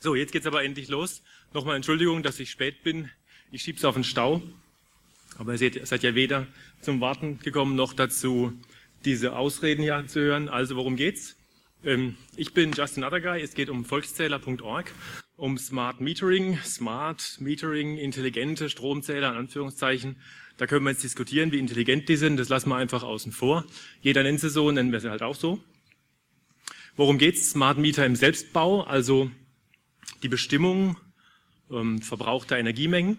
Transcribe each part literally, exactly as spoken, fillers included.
So, jetzt geht's aber endlich los. Nochmal Entschuldigung, dass ich spät bin. Ich schieb's auf den Stau. Aber ihr seht, ihr seid ja weder zum Warten gekommen, noch dazu, diese Ausreden hier zu hören. Also, worum geht's? Ähm, ich bin Justin Otherguy. Es geht um volkszähler punkt org, um Smart Metering, Smart Metering, intelligente Stromzähler, in Anführungszeichen. Da können wir jetzt diskutieren, wie intelligent die sind. Das lassen wir einfach außen vor. Jeder nennt sie so, nennen wir sie halt auch so. Worum geht's? Smart Meter im Selbstbau, also die Bestimmung ähm, verbrauchter Energiemengen.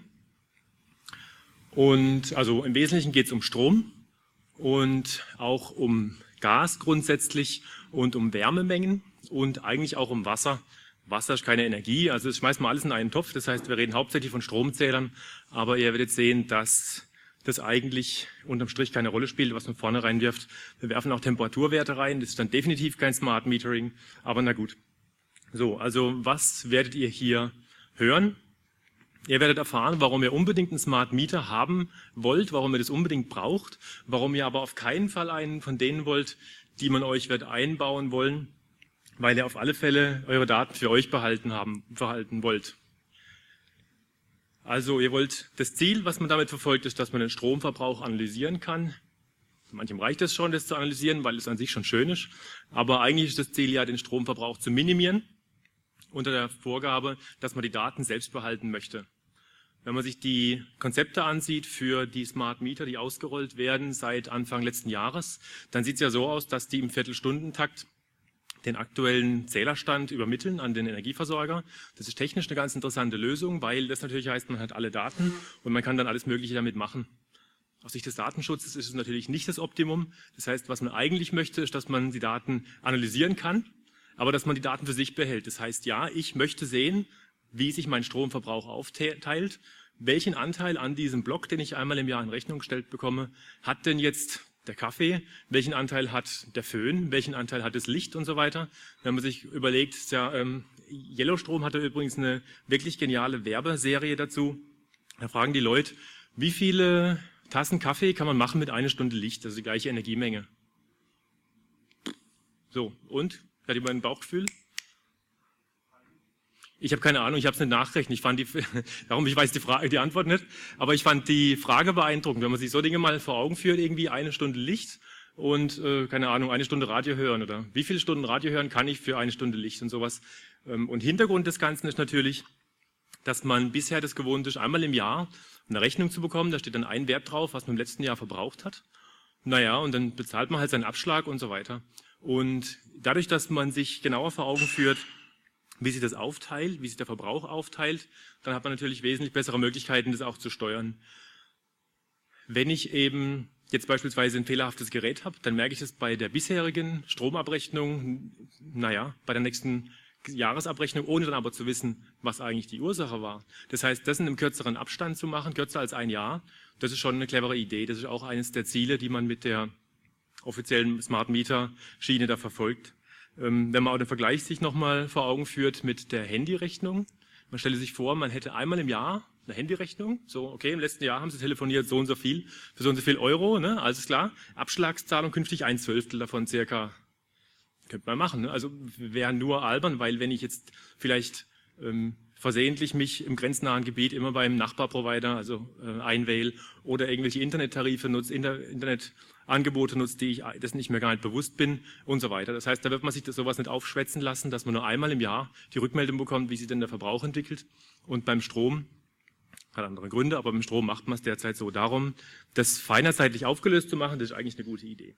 Und also im Wesentlichen geht es um Strom und auch um Gas grundsätzlich und um Wärmemengen und eigentlich auch um Wasser. Wasser ist keine Energie, also das schmeißen wir alles in einen Topf. Das heißt, wir reden hauptsächlich von Stromzählern, aber ihr werdet sehen, dass das eigentlich unterm Strich keine Rolle spielt, was man vorne reinwirft. Wir werfen auch Temperaturwerte rein, das ist dann definitiv kein Smart Metering, aber na gut. So, also was werdet ihr hier hören? Ihr werdet erfahren, warum ihr unbedingt einen Smart Meter haben wollt, warum ihr das unbedingt braucht, warum ihr aber auf keinen Fall einen von denen wollt, die man euch wird einbauen wollen, weil ihr auf alle Fälle eure Daten für euch behalten haben, behalten wollt. Also ihr wollt, das Ziel, was man damit verfolgt, ist, dass man den Stromverbrauch analysieren kann. Manchem reicht es schon, das zu analysieren, weil es an sich schon schön ist. Aber eigentlich ist das Ziel ja, den Stromverbrauch zu minimieren, unter der Vorgabe, dass man die Daten selbst behalten möchte. Wenn man sich die Konzepte ansieht für die Smart Meter, die ausgerollt werden seit Anfang letzten Jahres, dann sieht es ja so aus, dass die im Viertelstundentakt den aktuellen Zählerstand übermitteln an den Energieversorger. Das ist technisch eine ganz interessante Lösung, weil das natürlich heißt, man hat alle Daten und man kann dann alles Mögliche damit machen. Aus Sicht des Datenschutzes ist es natürlich nicht das Optimum. Das heißt, was man eigentlich möchte, ist, dass man die Daten analysieren kann, aber dass man die Daten für sich behält. Das heißt, ja, ich möchte sehen, wie sich mein Stromverbrauch aufteilt. Welchen Anteil an diesem Block, den ich einmal im Jahr in Rechnung gestellt bekomme, hat denn jetzt der Kaffee? Welchen Anteil hat der Föhn? Welchen Anteil hat das Licht und so weiter? Wenn man sich überlegt, ja, ähm, Yellowstrom hatte übrigens eine wirklich geniale Werbeserie dazu. Da fragen die Leute, wie viele Tassen Kaffee kann man machen mit einer Stunde Licht? Also die gleiche Energiemenge. So, und? Hat jemand ein Bauchgefühl? Ich habe keine Ahnung, ich habe es nicht nachgerechnet. Ich fand die, darum ich weiß die Frage, die Antwort nicht. Aber ich fand die Frage beeindruckend, wenn man sich so Dinge mal vor Augen führt, irgendwie eine Stunde Licht und äh, keine Ahnung, eine Stunde Radio hören oder wie viele Stunden Radio hören kann ich für eine Stunde Licht und sowas. Ähm, und Hintergrund des Ganzen ist natürlich, dass man bisher das gewohnt ist, einmal im Jahr eine Rechnung zu bekommen. Da steht dann ein Wert drauf, was man im letzten Jahr verbraucht hat. Naja, und dann bezahlt man halt seinen Abschlag und so weiter. Und dadurch, dass man sich genauer vor Augen führt, wie sich das aufteilt, wie sich der Verbrauch aufteilt, dann hat man natürlich wesentlich bessere Möglichkeiten, das auch zu steuern. Wenn ich eben jetzt beispielsweise ein fehlerhaftes Gerät habe, dann merke ich das bei der bisherigen Stromabrechnung, naja, bei der nächsten Jahresabrechnung, ohne dann aber zu wissen, was eigentlich die Ursache war. Das heißt, das in einem kürzeren Abstand zu machen, kürzer als ein Jahr, das ist schon eine clevere Idee. Das ist auch eines der Ziele, die man mit der offiziellen Smart Meter Schiene da verfolgt. Wenn man auch den Vergleich sich nochmal vor Augen führt mit der Handyrechnung. Man stelle sich vor, man hätte einmal im Jahr eine Handyrechnung. So, okay, im letzten Jahr haben Sie telefoniert so und so viel, für so und so viel Euro, ne? Alles klar. Abschlagszahlung künftig ein Zwölftel davon circa. Könnte man machen, ne? Also wäre nur albern, weil wenn ich jetzt vielleicht ähm, versehentlich mich im grenznahen Gebiet immer beim Nachbarprovider, also äh, einwähle oder irgendwelche Internettarife nutze, Inter Internetangebote nutze, die ich das nicht mehr gar nicht bewusst bin und so weiter. Das heißt, da wird man sich das sowas nicht aufschwätzen lassen, dass man nur einmal im Jahr die Rückmeldung bekommt, wie sich denn der Verbrauch entwickelt. Und beim Strom, hat andere Gründe, aber beim Strom macht man es derzeit so. Darum, das feiner zeitlich aufgelöst zu machen, das ist eigentlich eine gute Idee.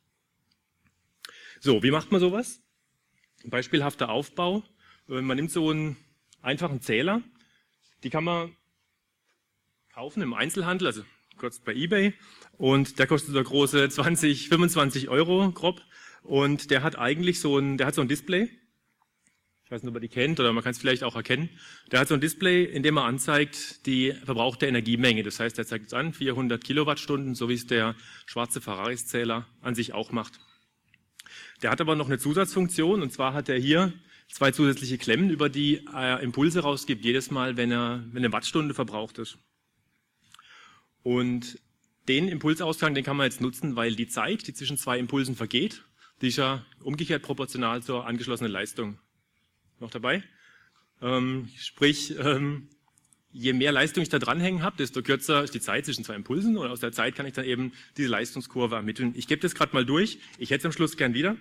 So, wie macht man sowas? Ein beispielhafter Aufbau. Man nimmt so einen einfachen Zähler, die kann man kaufen im Einzelhandel, also kurz bei eBay, und der kostet so große zwanzig, fünfundzwanzig Euro grob, und der hat eigentlich so ein, der hat so ein Display, ich weiß nicht, ob ihr die kennt, oder man kann es vielleicht auch erkennen, der hat so ein Display, in dem er anzeigt die verbrauchte Energiemenge, das heißt, er zeigt es an, vierhundert Kilowattstunden, so wie es der schwarze Ferraris-Zähler an sich auch macht. Der hat aber noch eine Zusatzfunktion, und zwar hat er hier zwei zusätzliche Klemmen, über die er Impulse rausgibt, jedes Mal, wenn er wenn eine Wattstunde verbraucht ist. Und den Impulsausgang, den kann man jetzt nutzen, weil die Zeit, die zwischen zwei Impulsen vergeht, die ist ja umgekehrt proportional zur angeschlossenen Leistung. Noch dabei? Ähm, sprich, ähm, je mehr Leistung ich da dranhängen habe, desto kürzer ist die Zeit zwischen zwei Impulsen und aus der Zeit kann ich dann eben diese Leistungskurve ermitteln. Ich gebe das gerade mal durch. Ich hätte es am Schluss gern wieder.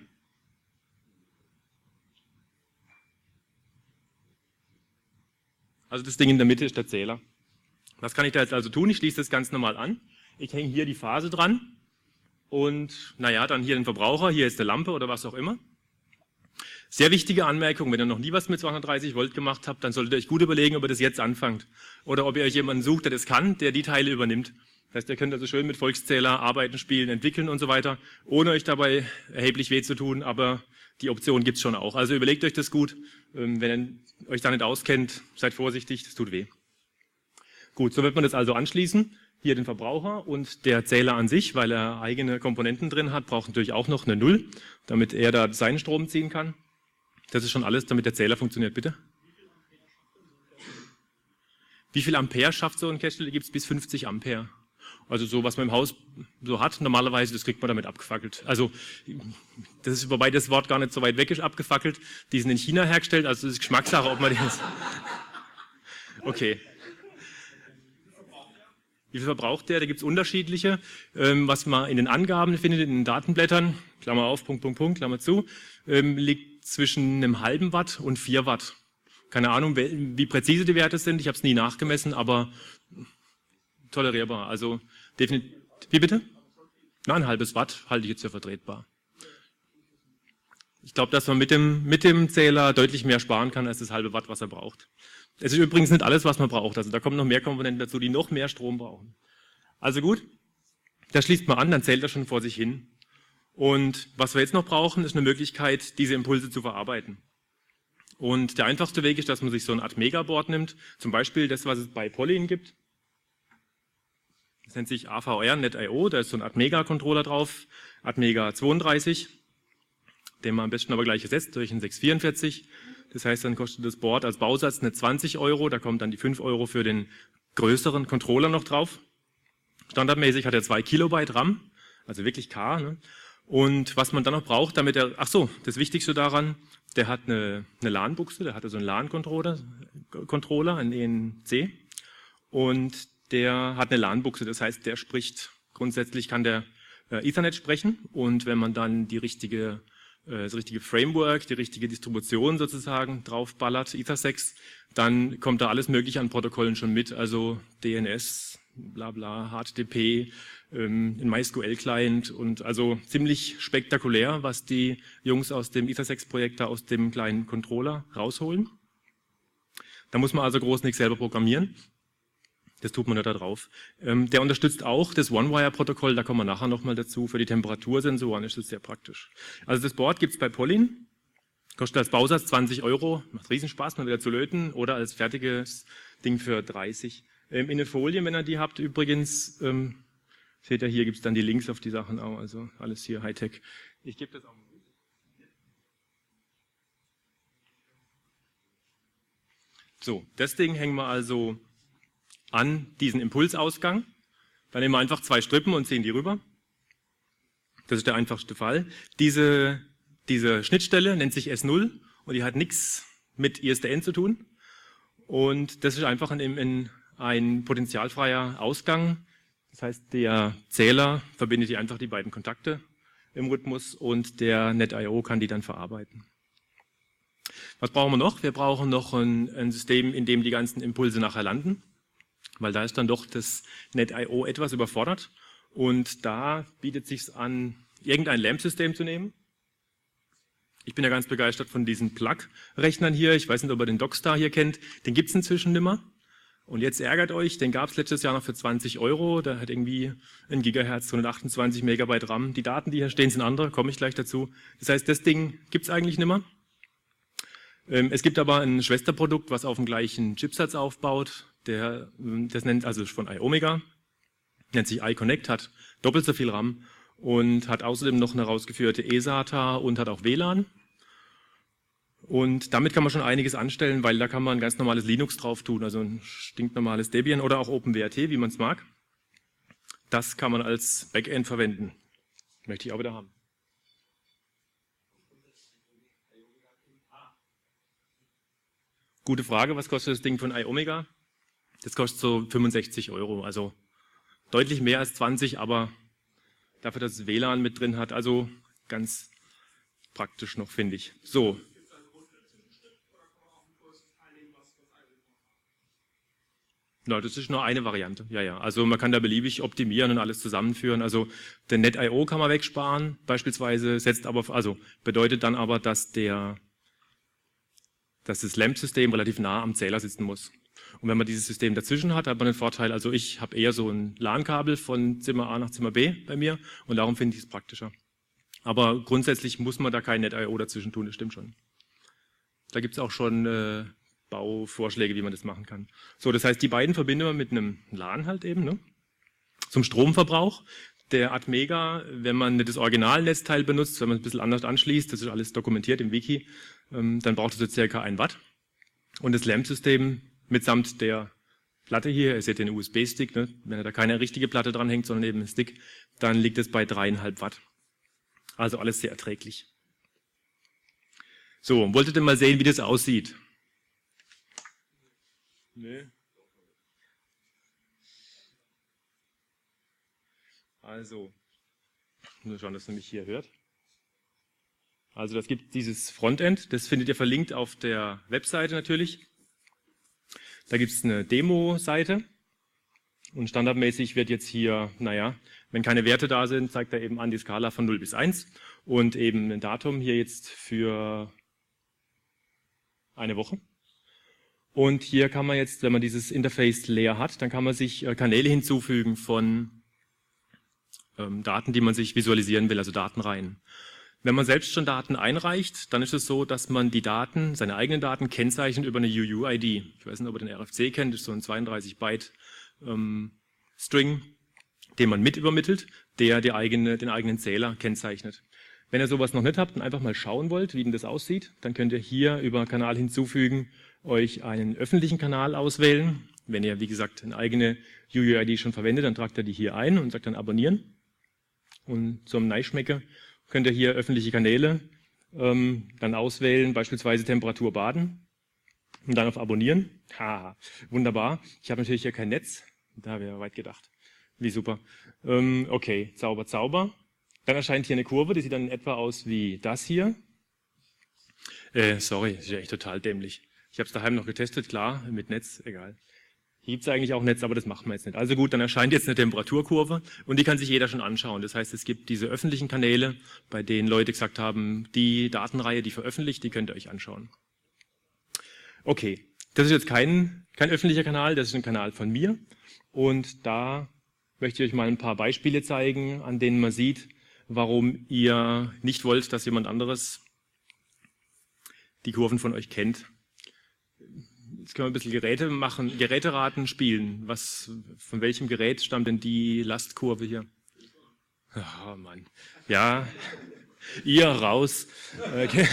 Also das Ding in der Mitte ist der Zähler. Was kann ich da jetzt also tun? Ich schließe das ganz normal an. Ich hänge hier die Phase dran und naja, dann hier den Verbraucher, hier ist eine Lampe oder was auch immer. Sehr wichtige Anmerkung, wenn ihr noch nie was mit zweihundertdreißig Volt gemacht habt, dann solltet ihr euch gut überlegen, ob ihr das jetzt anfangt. Oder ob ihr euch jemanden sucht, der das kann, der die Teile übernimmt. Das heißt, ihr könnt also schön mit Volkszähler arbeiten, spielen, entwickeln und so weiter, ohne euch dabei erheblich weh zu tun, aber die Option gibt's schon auch. Also überlegt euch das gut. Wenn ihr euch da nicht auskennt, seid vorsichtig, das tut weh. Gut, so wird man das also anschließen. Hier den Verbraucher und der Zähler an sich, weil er eigene Komponenten drin hat, braucht natürlich auch noch eine Null, damit er da seinen Strom ziehen kann. Das ist schon alles, damit der Zähler funktioniert, bitte. Wie viel Ampere schafft so ein Cache? Da gibt es bis fünfzig Ampere. Also so, was man im Haus so hat, normalerweise, das kriegt man damit abgefackelt. Also das ist, wobei das Wort gar nicht so weit weg ist, abgefackelt. Die sind in China hergestellt, also das ist Geschmackssache, ob man die jetzt... Okay. Wie viel verbraucht der? Da gibt es unterschiedliche. Ähm, was man in den Angaben findet, in den Datenblättern, Klammer auf, Punkt, Punkt, Punkt, Klammer zu, ähm, liegt zwischen einem halben Watt und vier Watt. Keine Ahnung, wie präzise die Werte sind, ich habe es nie nachgemessen, aber tolerierbar. Also definitiv. Wie bitte? Na, ein halbes Watt halte ich jetzt für vertretbar. Ich glaube, dass man mit dem, mit dem Zähler deutlich mehr sparen kann, als das halbe Watt, was er braucht. Es ist übrigens nicht alles, was man braucht. Also da kommen noch mehr Komponenten dazu, die noch mehr Strom brauchen. Also gut, da schließt man an, dann zählt er schon vor sich hin. Und was wir jetzt noch brauchen, ist eine Möglichkeit, diese Impulse zu verarbeiten. Und der einfachste Weg ist, dass man sich so ein Atmega-Board nimmt, zum Beispiel das, was es bei Polyn gibt. Das nennt sich A V R Net Punkt I O, da ist so ein Atmega-Controller drauf, Atmega zweiunddreißig, den man am besten aber gleich ersetzt durch einen sechshundertvierundvierzig. Das heißt, dann kostet das Board als Bausatz nicht zwanzig Euro, da kommt dann die fünf Euro für den größeren Controller noch drauf. Standardmäßig hat er zwei Kilobyte RAM, also wirklich K. Ne? Und was man dann noch braucht, damit er, ach so, das Wichtigste daran, der hat eine, eine LAN-Buchse, der hat also einen LAN-Controller, Controller, einen E N C. Und der hat eine LAN-Buchse, das heißt, der spricht, grundsätzlich kann der äh, Ethernet sprechen. Und wenn man dann die richtige das richtige Framework, die richtige Distribution sozusagen draufballert, Ethersex, dann kommt da alles mögliche an Protokollen schon mit, also D N S, bla bla, H T T P, ähm, ein MySQL-Client und also ziemlich spektakulär, was die Jungs aus dem Ethersex-Projekt da aus dem kleinen Controller rausholen. Da muss man also groß nichts selber programmieren. Das tut man da drauf. Ähm, der unterstützt auch das One-Wire-Protokoll, da kommen wir nachher nochmal dazu. Für die Temperatursensoren ist das sehr praktisch. Also das Board gibt's bei Polyn, kostet als Bausatz zwanzig Euro, macht Riesenspaß, mal wieder zu löten, oder als fertiges Ding für dreißig. Ähm, in den Folien, wenn ihr die habt, übrigens, ähm, seht ihr, hier gibt's dann die Links auf die Sachen auch, also alles hier Hightech. Ich gebe das auch. So, das Ding hängen wir also an diesen Impulsausgang. Dann nehmen wir einfach zwei Strippen und ziehen die rüber. Das ist der einfachste Fall. Diese, diese Schnittstelle nennt sich S null und die hat nichts mit I S D N zu tun. Und das ist einfach ein, ein, ein potentialfreier Ausgang. Das heißt, der Zähler verbindet hier einfach die beiden Kontakte im Rhythmus und der Net Punkt I O kann die dann verarbeiten. Was brauchen wir noch? Wir brauchen noch ein, ein System, in dem die ganzen Impulse nachher landen. Weil da ist dann doch das Net Punkt I O etwas überfordert und da bietet es sich an, irgendein LAMP-System zu nehmen. Ich bin ja ganz begeistert von diesen Plug-Rechnern hier. Ich weiß nicht, ob ihr den Dockstar hier kennt. Den gibt es inzwischen nimmer. Und jetzt ärgert euch, den gab es letztes Jahr noch für zwanzig Euro. Der hat irgendwie ein Gigahertz, hundertachtundzwanzig Megabyte RAM. Die Daten, die hier stehen, sind andere, komme ich gleich dazu. Das heißt, das Ding gibt es eigentlich nimmer. Es gibt aber ein Schwesterprodukt, was auf dem gleichen Chipsatz aufbaut. Der, das nennt also von iOmega, nennt sich iConnect, hat doppelt so viel RAM und hat außerdem noch eine rausgeführte E SATA und hat auch W LAN. Und damit kann man schon einiges anstellen, weil da kann man ein ganz normales Linux drauf tun, also ein stinknormales Debian oder auch OpenWrt, wie man es mag. Das kann man als Backend verwenden. Möchte ich auch wieder haben. Gute Frage, was kostet das Ding von iOmega? Das kostet so fünfundsechzig Euro, also deutlich mehr als zwanzig, aber dafür, dass es W L A N mit drin hat, also ganz praktisch noch, finde ich. So. Na, das ist nur eine Variante. Ja, ja. Also man kann da beliebig optimieren und alles zusammenführen. Also den Net Punkt I O kann man wegsparen, beispielsweise, setzt aber, also bedeutet dann aber, dass der, dass das LAMP-System relativ nah am Zähler sitzen muss. Und wenn man dieses System dazwischen hat, hat man den Vorteil, also ich habe eher so ein LAN-Kabel von Zimmer A nach Zimmer B bei mir und darum finde ich es praktischer. Aber grundsätzlich muss man da kein Net Punkt I O dazwischen tun, das stimmt schon. Da gibt es auch schon äh, Bauvorschläge, wie man das machen kann. So, das heißt, die beiden verbinden wir mit einem LAN halt eben, ne? Zum Stromverbrauch. Der Atmega, wenn man nicht das Originalnetzteil benutzt, wenn man es ein bisschen anders anschließt, das ist alles dokumentiert im Wiki, ähm, dann braucht es so circa ein Watt. Und das LAMP-System mitsamt der Platte hier, ihr seht den U S B-Stick, ne? Wenn da keine richtige Platte dran hängt, sondern eben ein Stick, dann liegt es bei dreieinhalb Watt. Also alles sehr erträglich. So, wolltet ihr mal sehen, wie das aussieht? Nee. Also, nur schauen, dass ihr mich hier hört. Also das gibt dieses Frontend, das findet ihr verlinkt auf der Webseite natürlich. Da gibt es eine Demo-Seite und standardmäßig wird jetzt hier, naja, wenn keine Werte da sind, zeigt er eben an die Skala von null bis eins und eben ein Datum hier jetzt für eine Woche. Und hier kann man jetzt, wenn man dieses Interface leer hat, dann kann man sich Kanäle hinzufügen von ähm, Daten, die man sich visualisieren will, also Datenreihen. Wenn man selbst schon Daten einreicht, dann ist es so, dass man die Daten, seine eigenen Daten, kennzeichnet über eine U U I D. Ich weiß nicht, ob ihr den R F C kennt, das ist so ein zweiunddreißig Byte ähm, String, den man mit übermittelt, der die eigene, den eigenen Zähler kennzeichnet. Wenn ihr sowas noch nicht habt und einfach mal schauen wollt, wie denn das aussieht, dann könnt ihr hier über Kanal hinzufügen, euch einen öffentlichen Kanal auswählen. Wenn ihr, wie gesagt, eine eigene U U I D schon verwendet, dann tragt ihr die hier ein und sagt dann abonnieren. Und zum Neischmecker könnt ihr hier öffentliche Kanäle ähm, dann auswählen, beispielsweise Temperatur baden und dann auf Abonnieren. Ha, wunderbar. Ich habe natürlich hier kein Netz, da wäre weit gedacht. Wie super. Ähm, okay, Zauber, Zauber. Dann erscheint hier eine Kurve, die sieht dann in etwa aus wie das hier. Äh, sorry, das ist ja echt total dämlich. Ich habe es daheim noch getestet, klar, mit Netz, egal. Hier gibt es eigentlich auch Netz, aber das machen wir jetzt nicht. Also gut, dann erscheint jetzt eine Temperaturkurve und die kann sich jeder schon anschauen. Das heißt, es gibt diese öffentlichen Kanäle, bei denen Leute gesagt haben, die Datenreihe, die veröffentlicht, die könnt ihr euch anschauen. Okay, das ist jetzt kein, kein öffentlicher Kanal, das ist ein Kanal von mir. Und da möchte ich euch mal ein paar Beispiele zeigen, an denen man sieht, warum ihr nicht wollt, dass jemand anderes die Kurven von euch kennt. Jetzt können wir ein bisschen Geräte machen, Geräteraten spielen. Was, von welchem Gerät stammt denn die Lastkurve hier? Oh Mann. Ja, ihr raus. Okay.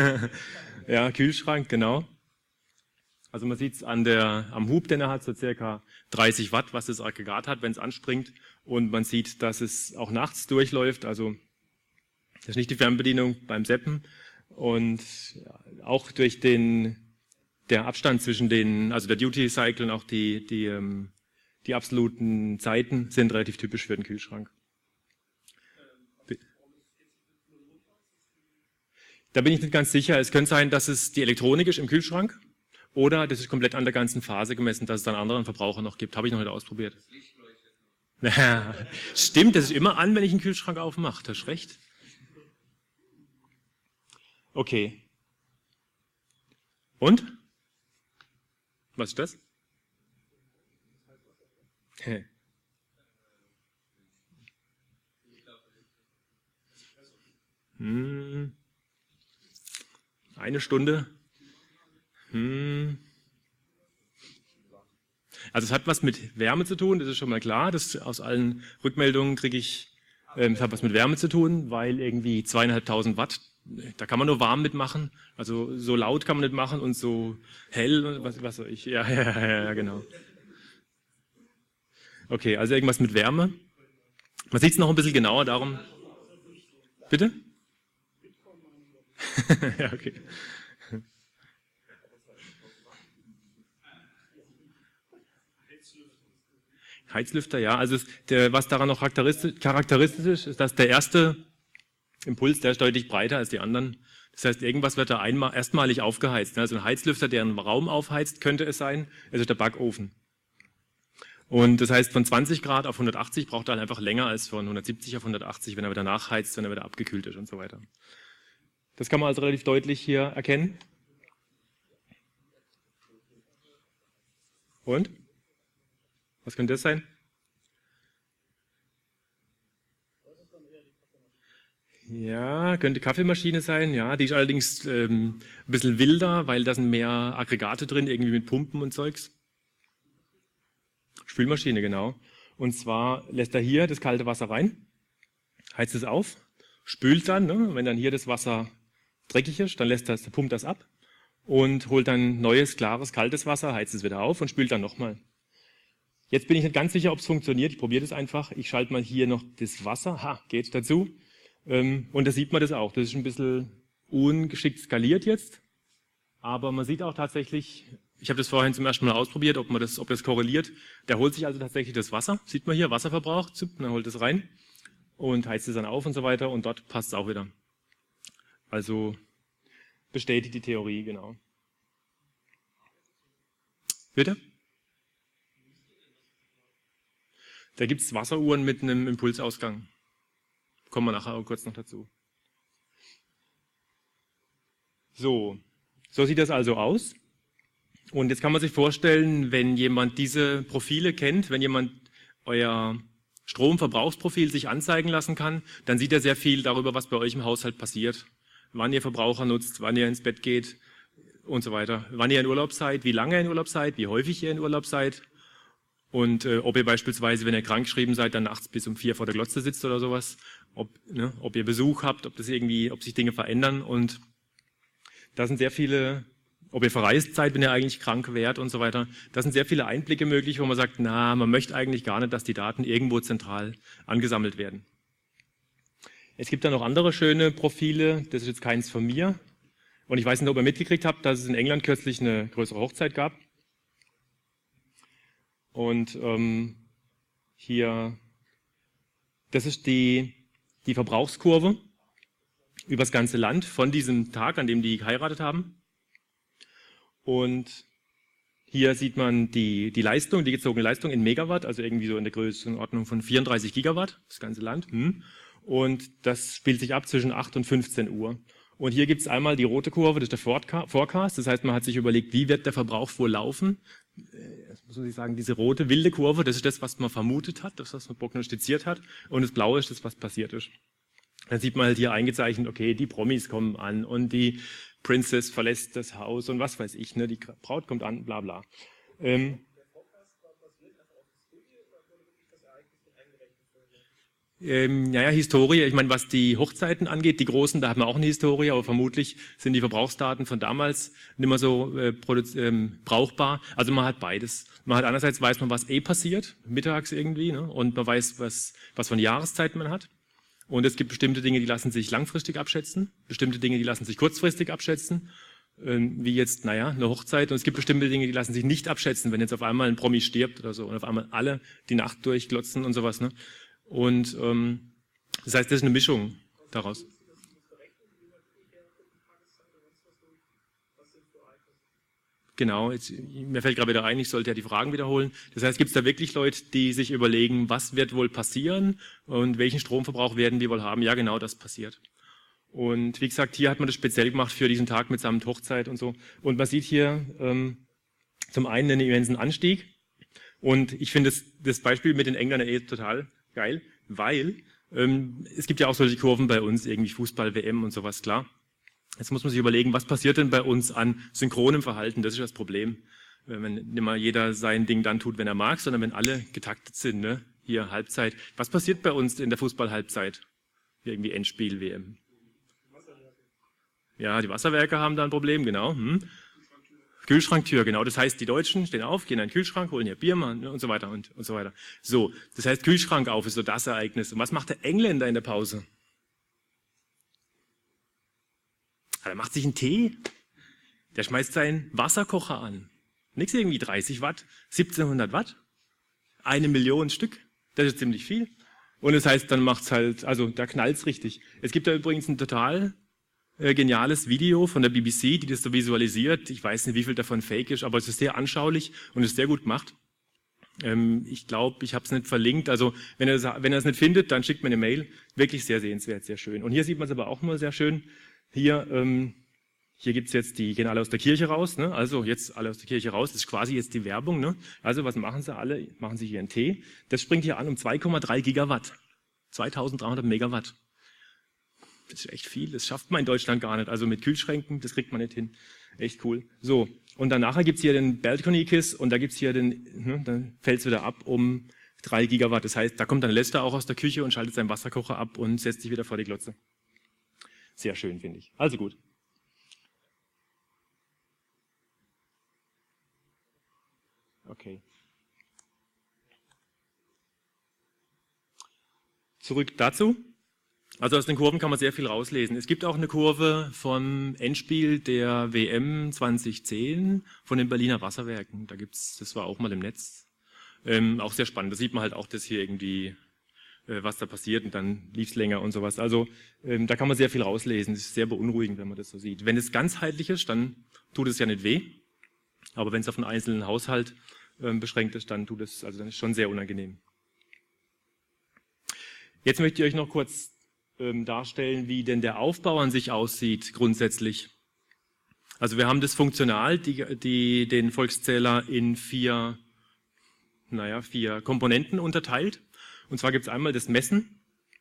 Ja, Kühlschrank, genau. Also man sieht es an der, am Hub, den er hat, so circa dreißig Watt, was das Aggregat hat, wenn es anspringt. Und man sieht, dass es auch nachts durchläuft. Also das ist nicht die Fernbedienung beim Zappen. Und ja, auch durch den der Abstand zwischen den, also der Duty Cycle und auch die, die, ähm, die absoluten Zeiten sind relativ typisch für den Kühlschrank. Da bin ich nicht ganz sicher. Es könnte sein, dass es die Elektronik ist im Kühlschrank oder das ist komplett an der ganzen Phase gemessen, dass es dann einen anderen Verbraucher noch gibt. Habe ich noch nicht ausprobiert. Ja, stimmt, das ist immer an, wenn ich einen Kühlschrank aufmache. Das ist recht. Okay. Und? Was ist das? Hä? Hm. Eine Stunde. Hm. Also es hat was mit Wärme zu tun, das ist schon mal klar. Das aus allen Rückmeldungen kriege ich, ähm, es hat was mit Wärme zu tun, weil irgendwie zweieinhalbtausend Watt, da kann man nur warm mitmachen. Also so laut kann man nicht machen und so hell, was, was soll ich? Ja, ja, ja, ja, genau. Okay, also irgendwas mit Wärme. Man sieht es noch ein bisschen genauer, darum. Bitte? Ja, okay. Heizlüfter, ja. Also es, der, was daran noch charakteristisch, charakteristisch ist, ist, dass der erste Impuls, der ist deutlich breiter als die anderen. Das heißt, irgendwas wird da einmal, erstmalig aufgeheizt. Also ein Heizlüfter, der einen Raum aufheizt, könnte es sein, also der Backofen. Und das heißt, von zwanzig Grad auf hundertachtzig braucht er halt einfach länger als von hundertsiebzig auf hundertachtzig, wenn er wieder nachheizt, wenn er wieder abgekühlt ist und so weiter. Das kann man also relativ deutlich hier erkennen. Und? Was könnte das sein? Ja, könnte Kaffeemaschine sein. Ja, die ist allerdings ähm, ein bisschen wilder, weil da sind mehr Aggregate drin, irgendwie mit Pumpen und Zeugs. Spülmaschine, genau. Und zwar lässt er hier das kalte Wasser rein, heizt es auf, spült dann, ne? Wenn dann hier das Wasser dreckig ist, dann lässt das, pumpt das ab und holt dann neues, klares, kaltes Wasser, heizt es wieder auf und spült dann nochmal. Jetzt bin ich nicht ganz sicher, ob es funktioniert. Ich probiere das einfach. Ich schalte mal hier noch das Wasser. Ha, geht dazu. Und da sieht man das auch. Das ist ein bisschen ungeschickt skaliert jetzt. Aber man sieht auch tatsächlich, ich habe das vorhin zum ersten Mal ausprobiert, ob man das, ob das korreliert. Der holt sich also tatsächlich das Wasser. Sieht man hier, Wasserverbrauch. Dann holt es rein und heizt es dann auf und so weiter. Und dort passt es auch wieder. Also bestätigt die Theorie, genau. Bitte? Da gibt es Wasseruhren mit einem Impulsausgang. Kommen wir nachher auch kurz noch dazu. So, so sieht das also aus. Und jetzt kann man sich vorstellen, wenn jemand diese Profile kennt, wenn jemand euer Stromverbrauchsprofil sich anzeigen lassen kann, dann sieht er sehr viel darüber, was bei euch im Haushalt passiert. Wann ihr Verbraucher nutzt, wann ihr ins Bett geht und so weiter. Wann ihr in Urlaub seid, wie lange ihr in Urlaub seid, wie häufig ihr in Urlaub seid. Und äh, ob ihr beispielsweise, wenn ihr krankgeschrieben seid, dann nachts bis um vier vor der Glotze sitzt oder sowas, ob, ne, ob ihr Besuch habt, ob das irgendwie, ob sich Dinge verändern. Und da sind sehr viele, ob ihr verreist seid, wenn ihr eigentlich krank wärt und so weiter. Da sind sehr viele Einblicke möglich, wo man sagt, na, man möchte eigentlich gar nicht, dass die Daten irgendwo zentral angesammelt werden. Es gibt da noch andere schöne Profile, das ist jetzt keins von mir. Und ich weiß nicht, ob ihr mitgekriegt habt, dass es in England kürzlich eine größere Hochzeit gab. Und ähm, hier, das ist die, die Verbrauchskurve über das ganze Land von diesem Tag, an dem die geheiratet haben. Und hier sieht man die, die Leistung, die gezogene Leistung in Megawatt, also irgendwie so in der Größenordnung von vierunddreißig Gigawatt, das ganze Land. Und das spielt sich ab zwischen acht und fünfzehn Uhr. Und hier gibt es einmal die rote Kurve, das ist der Forecast, das heißt, man hat sich überlegt, wie wird der Verbrauch wohl laufen. Jetzt muss ich sagen, diese rote, wilde Kurve, das ist das, was man vermutet hat, das, was man prognostiziert hat. Und das blaue ist das, was passiert ist. Dann sieht man halt hier eingezeichnet, okay, die Promis kommen an und die Princess verlässt das Haus und was weiß ich, ne, die Braut kommt an, bla bla. Ähm, Ähm, naja, Historie, ich meine, was die Hochzeiten angeht, die großen, da hat man auch eine Historie, aber vermutlich sind die Verbrauchsdaten von damals nicht mehr so äh, ähm, brauchbar. Also man hat beides. Man hat einerseits weiß man, was eh passiert, mittags irgendwie, ne? Und man weiß, was, was für eine Jahreszeit man hat. Und es gibt bestimmte Dinge, die lassen sich langfristig abschätzen, bestimmte Dinge, die lassen sich kurzfristig abschätzen, ähm, wie jetzt, naja, eine Hochzeit. Und es gibt bestimmte Dinge, die lassen sich nicht abschätzen, wenn jetzt auf einmal ein Promi stirbt oder so und auf einmal alle die Nacht durchglotzen und sowas, ne? Und ähm, das heißt, das ist eine Mischung daraus. Genau, jetzt, mir fällt gerade wieder ein, ich sollte ja die Fragen wiederholen. Das heißt, gibt es da wirklich Leute, die sich überlegen, was wird wohl passieren und welchen Stromverbrauch werden wir wohl haben? Ja, genau, das passiert. Und wie gesagt, hier hat man das speziell gemacht für diesen Tag mitsamt Hochzeit und so. Und man sieht hier ähm, zum einen einen immensen Anstieg. Und ich finde das, das Beispiel mit den Engländern eh total geil, weil ähm, es gibt ja auch solche Kurven bei uns, irgendwie Fußball, W M und sowas, klar. Jetzt muss man sich überlegen, was passiert denn bei uns an synchronem Verhalten? Das ist das Problem. Wenn nicht mal jeder sein Ding dann tut, wenn er mag, sondern wenn alle getaktet sind, ne? Hier Halbzeit. Was passiert bei uns in der Fußball-Halbzeit? Irgendwie Endspiel, W M. Ja, die Wasserwerke haben da ein Problem, genau. Hm. Kühlschranktür, genau. Das heißt, die Deutschen stehen auf, gehen in den Kühlschrank, holen ihr Bier und so weiter und, und so weiter. So, das heißt, Kühlschrank auf ist so das Ereignis. Und was macht der Engländer in der Pause? Er macht sich einen Tee. Der schmeißt seinen Wasserkocher an. Nix irgendwie dreißig Watt, siebzehnhundert Watt. Eine Million Stück, das ist ziemlich viel. Und das heißt, dann macht's halt, also da knallt's richtig. Es gibt da übrigens ein total äh, geniales Video von der B B C, die das so visualisiert. Ich weiß nicht, wie viel davon fake ist, aber es ist sehr anschaulich und ist sehr gut gemacht. Ähm, ich glaube, ich habe es nicht verlinkt. Also wenn er das, wenn er es nicht findet, dann schickt mir eine Mail. Wirklich sehr sehenswert, sehr schön. Und hier sieht man es aber auch mal sehr schön. Hier, ähm, hier gibt's jetzt, die gehen alle aus der Kirche raus. Ne? Also jetzt alle aus der Kirche raus. Das ist quasi jetzt die Werbung. Ne? Also was machen sie alle? Machen sie hier einen Tee. Das springt hier an um zwei Komma drei Gigawatt. zweitausenddreihundert Megawatt. Das ist echt viel. Das schafft man in Deutschland gar nicht. Also mit Kühlschränken, das kriegt man nicht hin. Echt cool. So. Und dann nachher gibt's hier den Balcony-Kiss und da gibt's hier den, ne, dann fällt's wieder ab um drei Gigawatt. Das heißt, da kommt dann Lester auch aus der Küche und schaltet seinen Wasserkocher ab und setzt sich wieder vor die Glotze. Sehr schön, finde ich. Also gut. Okay. Zurück dazu. Also aus den Kurven kann man sehr viel rauslesen. Es gibt auch eine Kurve vom Endspiel der W M zwanzig zehn von den Berliner Wasserwerken. Da gibt's, das war auch mal im Netz. Ähm, auch sehr spannend. Da sieht man halt auch, dass hier irgendwie äh, was da passiert und dann lief's länger und sowas. Also ähm, da kann man sehr viel rauslesen. Das ist sehr beunruhigend, wenn man das so sieht. Wenn es ganzheitlich ist, dann tut es ja nicht weh. Aber wenn es auf einen einzelnen Haushalt ähm, beschränkt ist, dann tut es, also dann ist schon sehr unangenehm. Jetzt möchte ich euch noch kurz ähm, darstellen, wie denn der Aufbau an sich aussieht grundsätzlich. Also wir haben das funktional, die, die, den Volkszähler in vier, naja, vier Komponenten unterteilt. Und zwar gibt es einmal das Messen,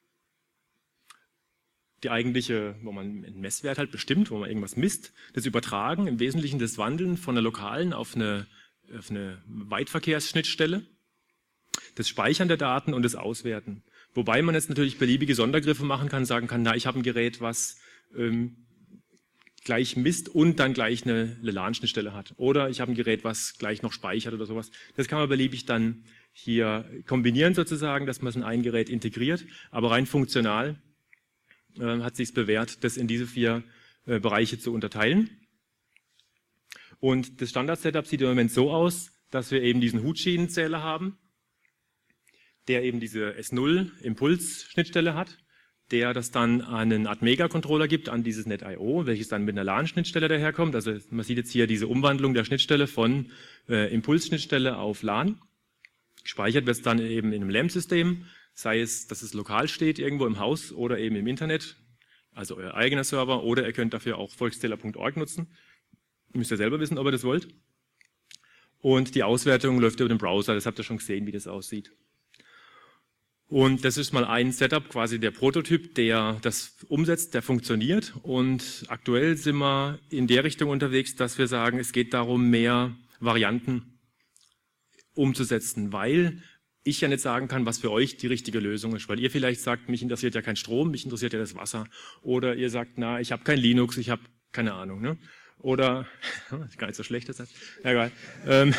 die eigentliche, wo man einen Messwert halt bestimmt, wo man irgendwas misst, das Übertragen, im Wesentlichen das Wandeln von einer lokalen auf eine, auf eine Weitverkehrsschnittstelle, das Speichern der Daten und das Auswerten. Wobei man jetzt natürlich beliebige Sondergriffe machen kann, sagen kann, na, ich habe ein Gerät, was ähm, gleich misst und dann gleich eine LAN-Schnittstelle hat. Oder ich habe ein Gerät, was gleich noch speichert oder sowas. Das kann man beliebig dann hier kombinieren sozusagen, dass man es in ein Gerät integriert. Aber rein funktional äh, hat sich bewährt, das in diese vier äh, Bereiche zu unterteilen. Und das Standard-Setup sieht im Moment so aus, dass wir eben diesen Hutschienenzähler haben, der eben diese S null Impulsschnittstelle hat, der das dann an einen Atmega-Controller gibt, an dieses Net Punkt I O, welches dann mit einer LAN-Schnittstelle daherkommt. Also man sieht jetzt hier diese Umwandlung der Schnittstelle von äh, Impulsschnittstelle auf LAN. Gespeichert wird es dann eben in einem LAMP-System, sei es, dass es lokal steht, irgendwo im Haus oder eben im Internet, also euer eigener Server, oder ihr könnt dafür auch volkszähler punkt org nutzen. Müsst ihr selber wissen, ob ihr das wollt. Und die Auswertung läuft über den Browser, das habt ihr schon gesehen, wie das aussieht. Und das ist mal ein Setup, quasi der Prototyp, der das umsetzt, der funktioniert. Und aktuell sind wir in der Richtung unterwegs, dass wir sagen, es geht darum, mehr Varianten umzusetzen, weil ich ja nicht sagen kann, was für euch die richtige Lösung ist. Weil ihr vielleicht sagt, mich interessiert ja kein Strom, mich interessiert ja das Wasser. Oder ihr sagt, na, ich habe kein Linux, ich habe keine Ahnung. Ne? Oder, gar nicht so schlecht, das heißt, egal. Ähm,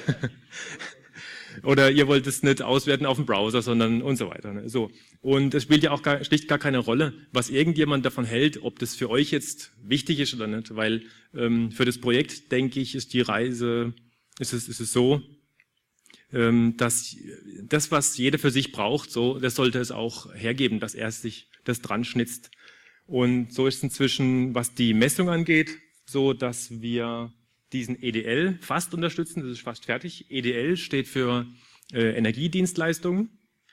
Oder ihr wollt es nicht auswerten auf dem Browser, sondern und so weiter. Ne? So. Und es spielt ja auch gar, schlicht gar keine Rolle, was irgendjemand davon hält, ob das für euch jetzt wichtig ist oder nicht. Weil ähm, für das Projekt, denke ich, ist die Reise, ist es, ist es so, ähm, dass das, was jeder für sich braucht, so, das sollte es auch hergeben, dass er sich das dran schnitzt. Und so ist es inzwischen, was die Messung angeht, so, dass wir diesen E D L fast unterstützen, das ist fast fertig. E D L steht für äh, Energiedienstleistungen.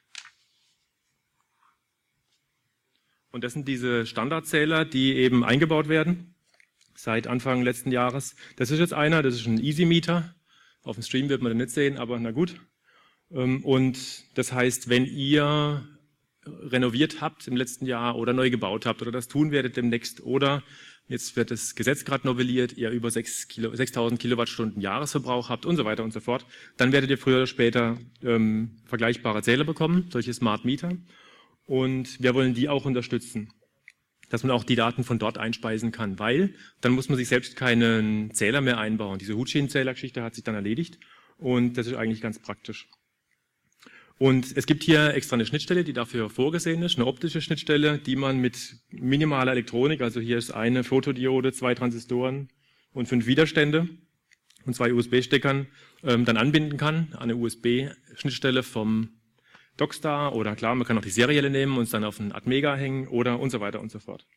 Und das sind diese Standardzähler, die eben eingebaut werden seit Anfang letzten Jahres. Das ist jetzt einer, das ist ein Easy-Meter. Auf dem Stream wird man den nicht sehen, aber na gut. Ähm, und das heißt, wenn ihr renoviert habt im letzten Jahr oder neu gebaut habt oder das tun werdet demnächst oder jetzt wird das Gesetz gerade novelliert, ihr über sechstausend Kilowattstunden Jahresverbrauch habt und so weiter und so fort, dann werdet ihr früher oder später ähm, vergleichbare Zähler bekommen, solche Smart Meter. Und wir wollen die auch unterstützen, dass man auch die Daten von dort einspeisen kann, weil dann muss man sich selbst keinen Zähler mehr einbauen. Diese Hutschienenzählergeschichte hat sich dann erledigt und das ist eigentlich ganz praktisch. Und es gibt hier extra eine Schnittstelle, die dafür vorgesehen ist, eine optische Schnittstelle, die man mit minimaler Elektronik, also hier ist eine Fotodiode, zwei Transistoren und fünf Widerstände und zwei U S B-Steckern ähm, dann anbinden kann an eine U S B-Schnittstelle vom Dockstar oder klar, man kann auch die serielle nehmen und es dann auf einen Atmega hängen oder und so weiter und so fort.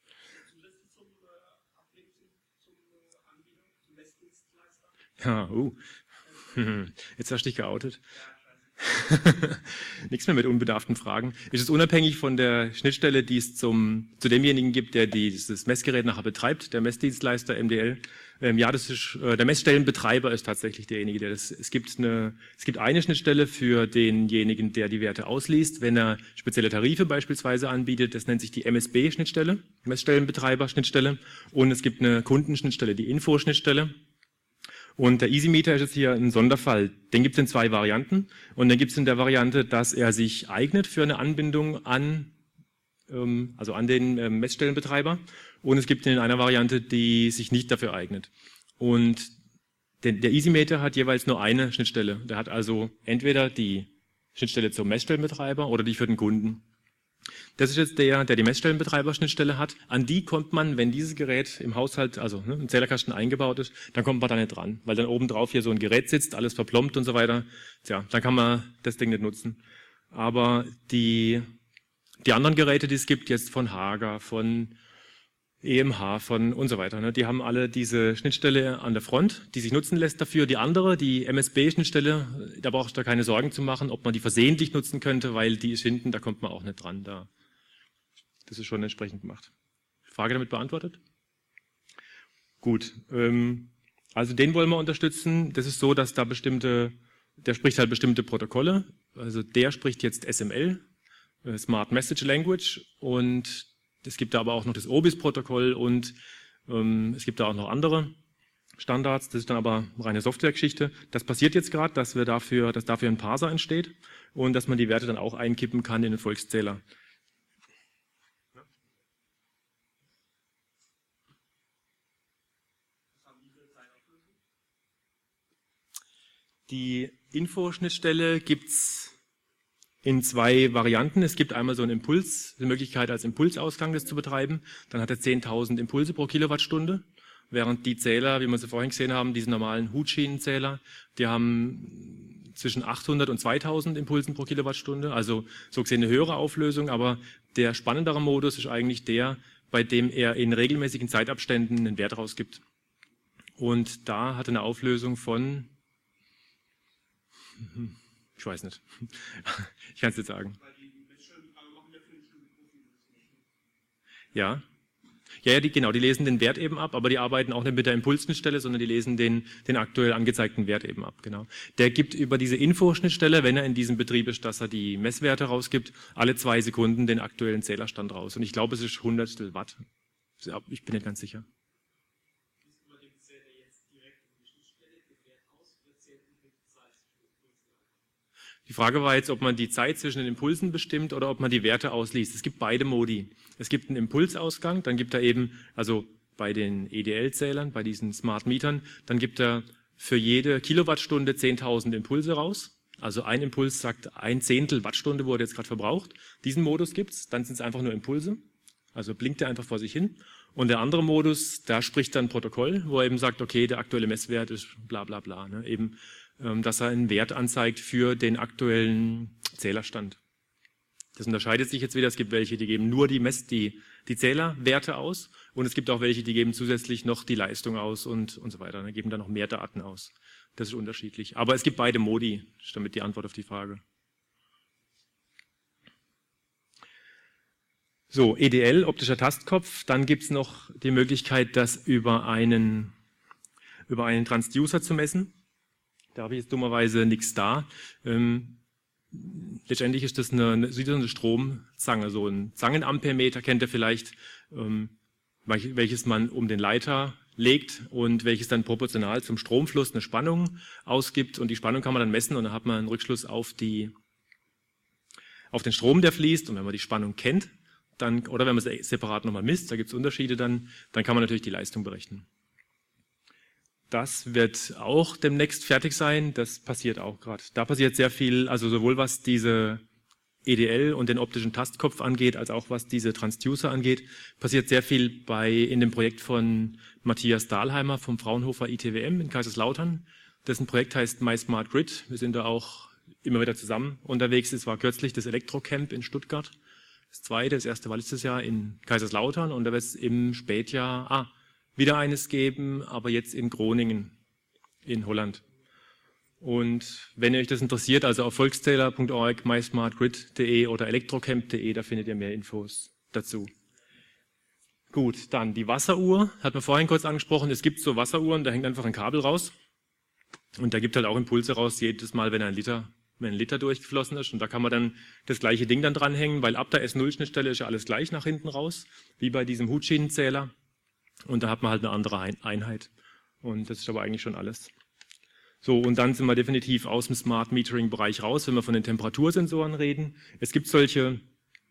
Ja, uh. Jetzt hast du dich geoutet. Nichts mehr mit unbedarften Fragen. Ist es unabhängig von der Schnittstelle, die es zum, zu demjenigen gibt, der dieses Messgerät nachher betreibt, der Messdienstleister M D L? Ähm, ja, das ist, äh, der Messstellenbetreiber ist tatsächlich derjenige, der das, es gibt eine, es gibt eine Schnittstelle für denjenigen, der die Werte ausliest, wenn er spezielle Tarife beispielsweise anbietet, das nennt sich die M S B-Schnittstelle, Messstellenbetreiber-Schnittstelle, und es gibt eine Kundenschnittstelle, die Info-Schnittstelle. Und der EasyMeter ist jetzt hier ein Sonderfall. Den gibt es in zwei Varianten. Und dann gibt es in der Variante, dass er sich eignet für eine Anbindung an, ähm, also an den äh, Messstellenbetreiber. Und es gibt ihn in einer Variante, die sich nicht dafür eignet. Und den, der EasyMeter hat jeweils nur eine Schnittstelle. Der hat also entweder die Schnittstelle zum Messstellenbetreiber oder die für den Kunden. Das ist jetzt der, der die Messstellenbetreiber-Schnittstelle hat. An die kommt man, wenn dieses Gerät im Haushalt, also ne, im Zählerkasten eingebaut ist, dann kommt man da nicht dran, weil dann oben drauf hier so ein Gerät sitzt, alles verplombt und so weiter. Tja, dann kann man das Ding nicht nutzen. Aber die, die anderen Geräte, die es gibt, jetzt von Hager, von E M H, von und so weiter, ne, die haben alle diese Schnittstelle an der Front, die sich nutzen lässt dafür. Die andere, die M S B-Schnittstelle, da braucht da keine Sorgen zu machen, ob man die versehentlich nutzen könnte, weil die ist hinten, da kommt man auch nicht dran. Da. Das ist schon entsprechend gemacht. Frage damit beantwortet? Gut. Ähm, also den wollen wir unterstützen. Das ist so, dass da bestimmte, der spricht halt bestimmte Protokolle. Also der spricht jetzt S M L, äh, Smart Message Language, und es gibt da aber auch noch das O B I S-Protokoll und ähm, es gibt da auch noch andere Standards. Das ist dann aber reine Softwaregeschichte. Das passiert jetzt gerade, dass wir dafür, dass dafür ein Parser entsteht und dass man die Werte dann auch einkippen kann in den Volkszähler. Die Info-Schnittstelle gibt's in zwei Varianten. Es gibt einmal so einen Impuls, die Möglichkeit als Impulsausgang das zu betreiben. Dann hat er zehntausend Impulse pro Kilowattstunde, während die Zähler, wie wir sie vorhin gesehen haben, diese normalen Hutschienenzähler, die haben zwischen achthundert und zweitausend Impulsen pro Kilowattstunde, also so gesehen eine höhere Auflösung, aber der spannendere Modus ist eigentlich der, bei dem er in regelmäßigen Zeitabständen einen Wert rausgibt. Und da hat er eine Auflösung von, ich weiß nicht, ich kann es jetzt sagen. Ja. Ja, ja, die, genau, die lesen den Wert eben ab, aber die arbeiten auch nicht mit der Impulsschnittstelle, sondern die lesen den, den aktuell angezeigten Wert eben ab, genau. Der gibt über diese Info-Schnittstelle, wenn er in diesem Betrieb ist, dass er die Messwerte rausgibt, alle zwei Sekunden den aktuellen Zählerstand raus. Und ich glaube, es ist Hundertstel Watt. Ich bin nicht ganz sicher. Die Frage war jetzt, ob man die Zeit zwischen den Impulsen bestimmt oder ob man die Werte ausliest. Es gibt beide Modi. Es gibt einen Impulsausgang, dann gibt er eben, also bei den E D L-Zählern, bei diesen Smart Metern, dann gibt er für jede Kilowattstunde zehntausend Impulse raus. Also ein Impuls sagt ein Zehntel Wattstunde, wurde jetzt gerade verbraucht. Diesen Modus gibt's, dann sind es einfach nur Impulse. Also blinkt er einfach vor sich hin. Und der andere Modus, da spricht dann Protokoll, wo er eben sagt, okay, der aktuelle Messwert ist bla bla bla. Ne? Eben, ähm, dass er einen Wert anzeigt für den aktuellen Zählerstand. Das unterscheidet sich jetzt wieder. Es gibt welche, die geben nur die Mess, die, die Zählerwerte aus. Und es gibt auch welche, die geben zusätzlich noch die Leistung aus und, und so weiter. Ne? Geben dann noch mehr Daten aus. Das ist unterschiedlich. Aber es gibt beide Modi. Das ist damit die Antwort auf die Frage. So, E D L, optischer Tastkopf. Dann gibt es noch die Möglichkeit, das über einen, über einen Transducer zu messen. Da habe ich jetzt dummerweise nichts da. Ähm, letztendlich ist das eine, eine, eine Stromzange, so ein Zangenampermeter kennt ihr vielleicht, ähm, welches man um den Leiter legt und welches dann proportional zum Stromfluss eine Spannung ausgibt. Und die Spannung kann man dann messen und dann hat man einen Rückschluss auf, die, auf den Strom, der fließt. Und wenn man die Spannung kennt, dann, oder wenn man es separat nochmal misst, da gibt es Unterschiede dann, dann kann man natürlich die Leistung berechnen. Das wird auch demnächst fertig sein, das passiert auch gerade. Da passiert sehr viel, also sowohl was diese E D L und den optischen Tastkopf angeht, als auch was diese Transducer angeht, passiert sehr viel bei in dem Projekt von Matthias Dahlheimer vom Fraunhofer I T W M in Kaiserslautern. Dessen Projekt heißt MySmartGrid. Wir sind da auch immer wieder zusammen unterwegs. Es war kürzlich das Elektrocamp in Stuttgart. Das zweite, das erste war letztes Jahr in Kaiserslautern und da wird es im Spätjahr ah, wieder eines geben, aber jetzt in Groningen in Holland. Und wenn euch das interessiert, also auf volkszähler punkt org, mysmartgrid punkt de oder elektrocamp punkt de, da findet ihr mehr Infos dazu. Gut, dann die Wasseruhr, hat man vorhin kurz angesprochen. Es gibt so Wasseruhren, da hängt einfach ein Kabel raus und da gibt halt auch Impulse raus, jedes Mal, wenn ein Liter, wenn ein Liter durchgeflossen ist. Und da kann man dann das gleiche Ding dann dranhängen, weil ab der S null Schnittstelle ist ja alles gleich nach hinten raus, wie bei diesem Hutschienenzähler. Und da hat man halt eine andere Einheit. Und das ist aber eigentlich schon alles. So, und dann sind wir definitiv aus dem Smart Metering Bereich raus, wenn wir von den Temperatursensoren reden. Es gibt solche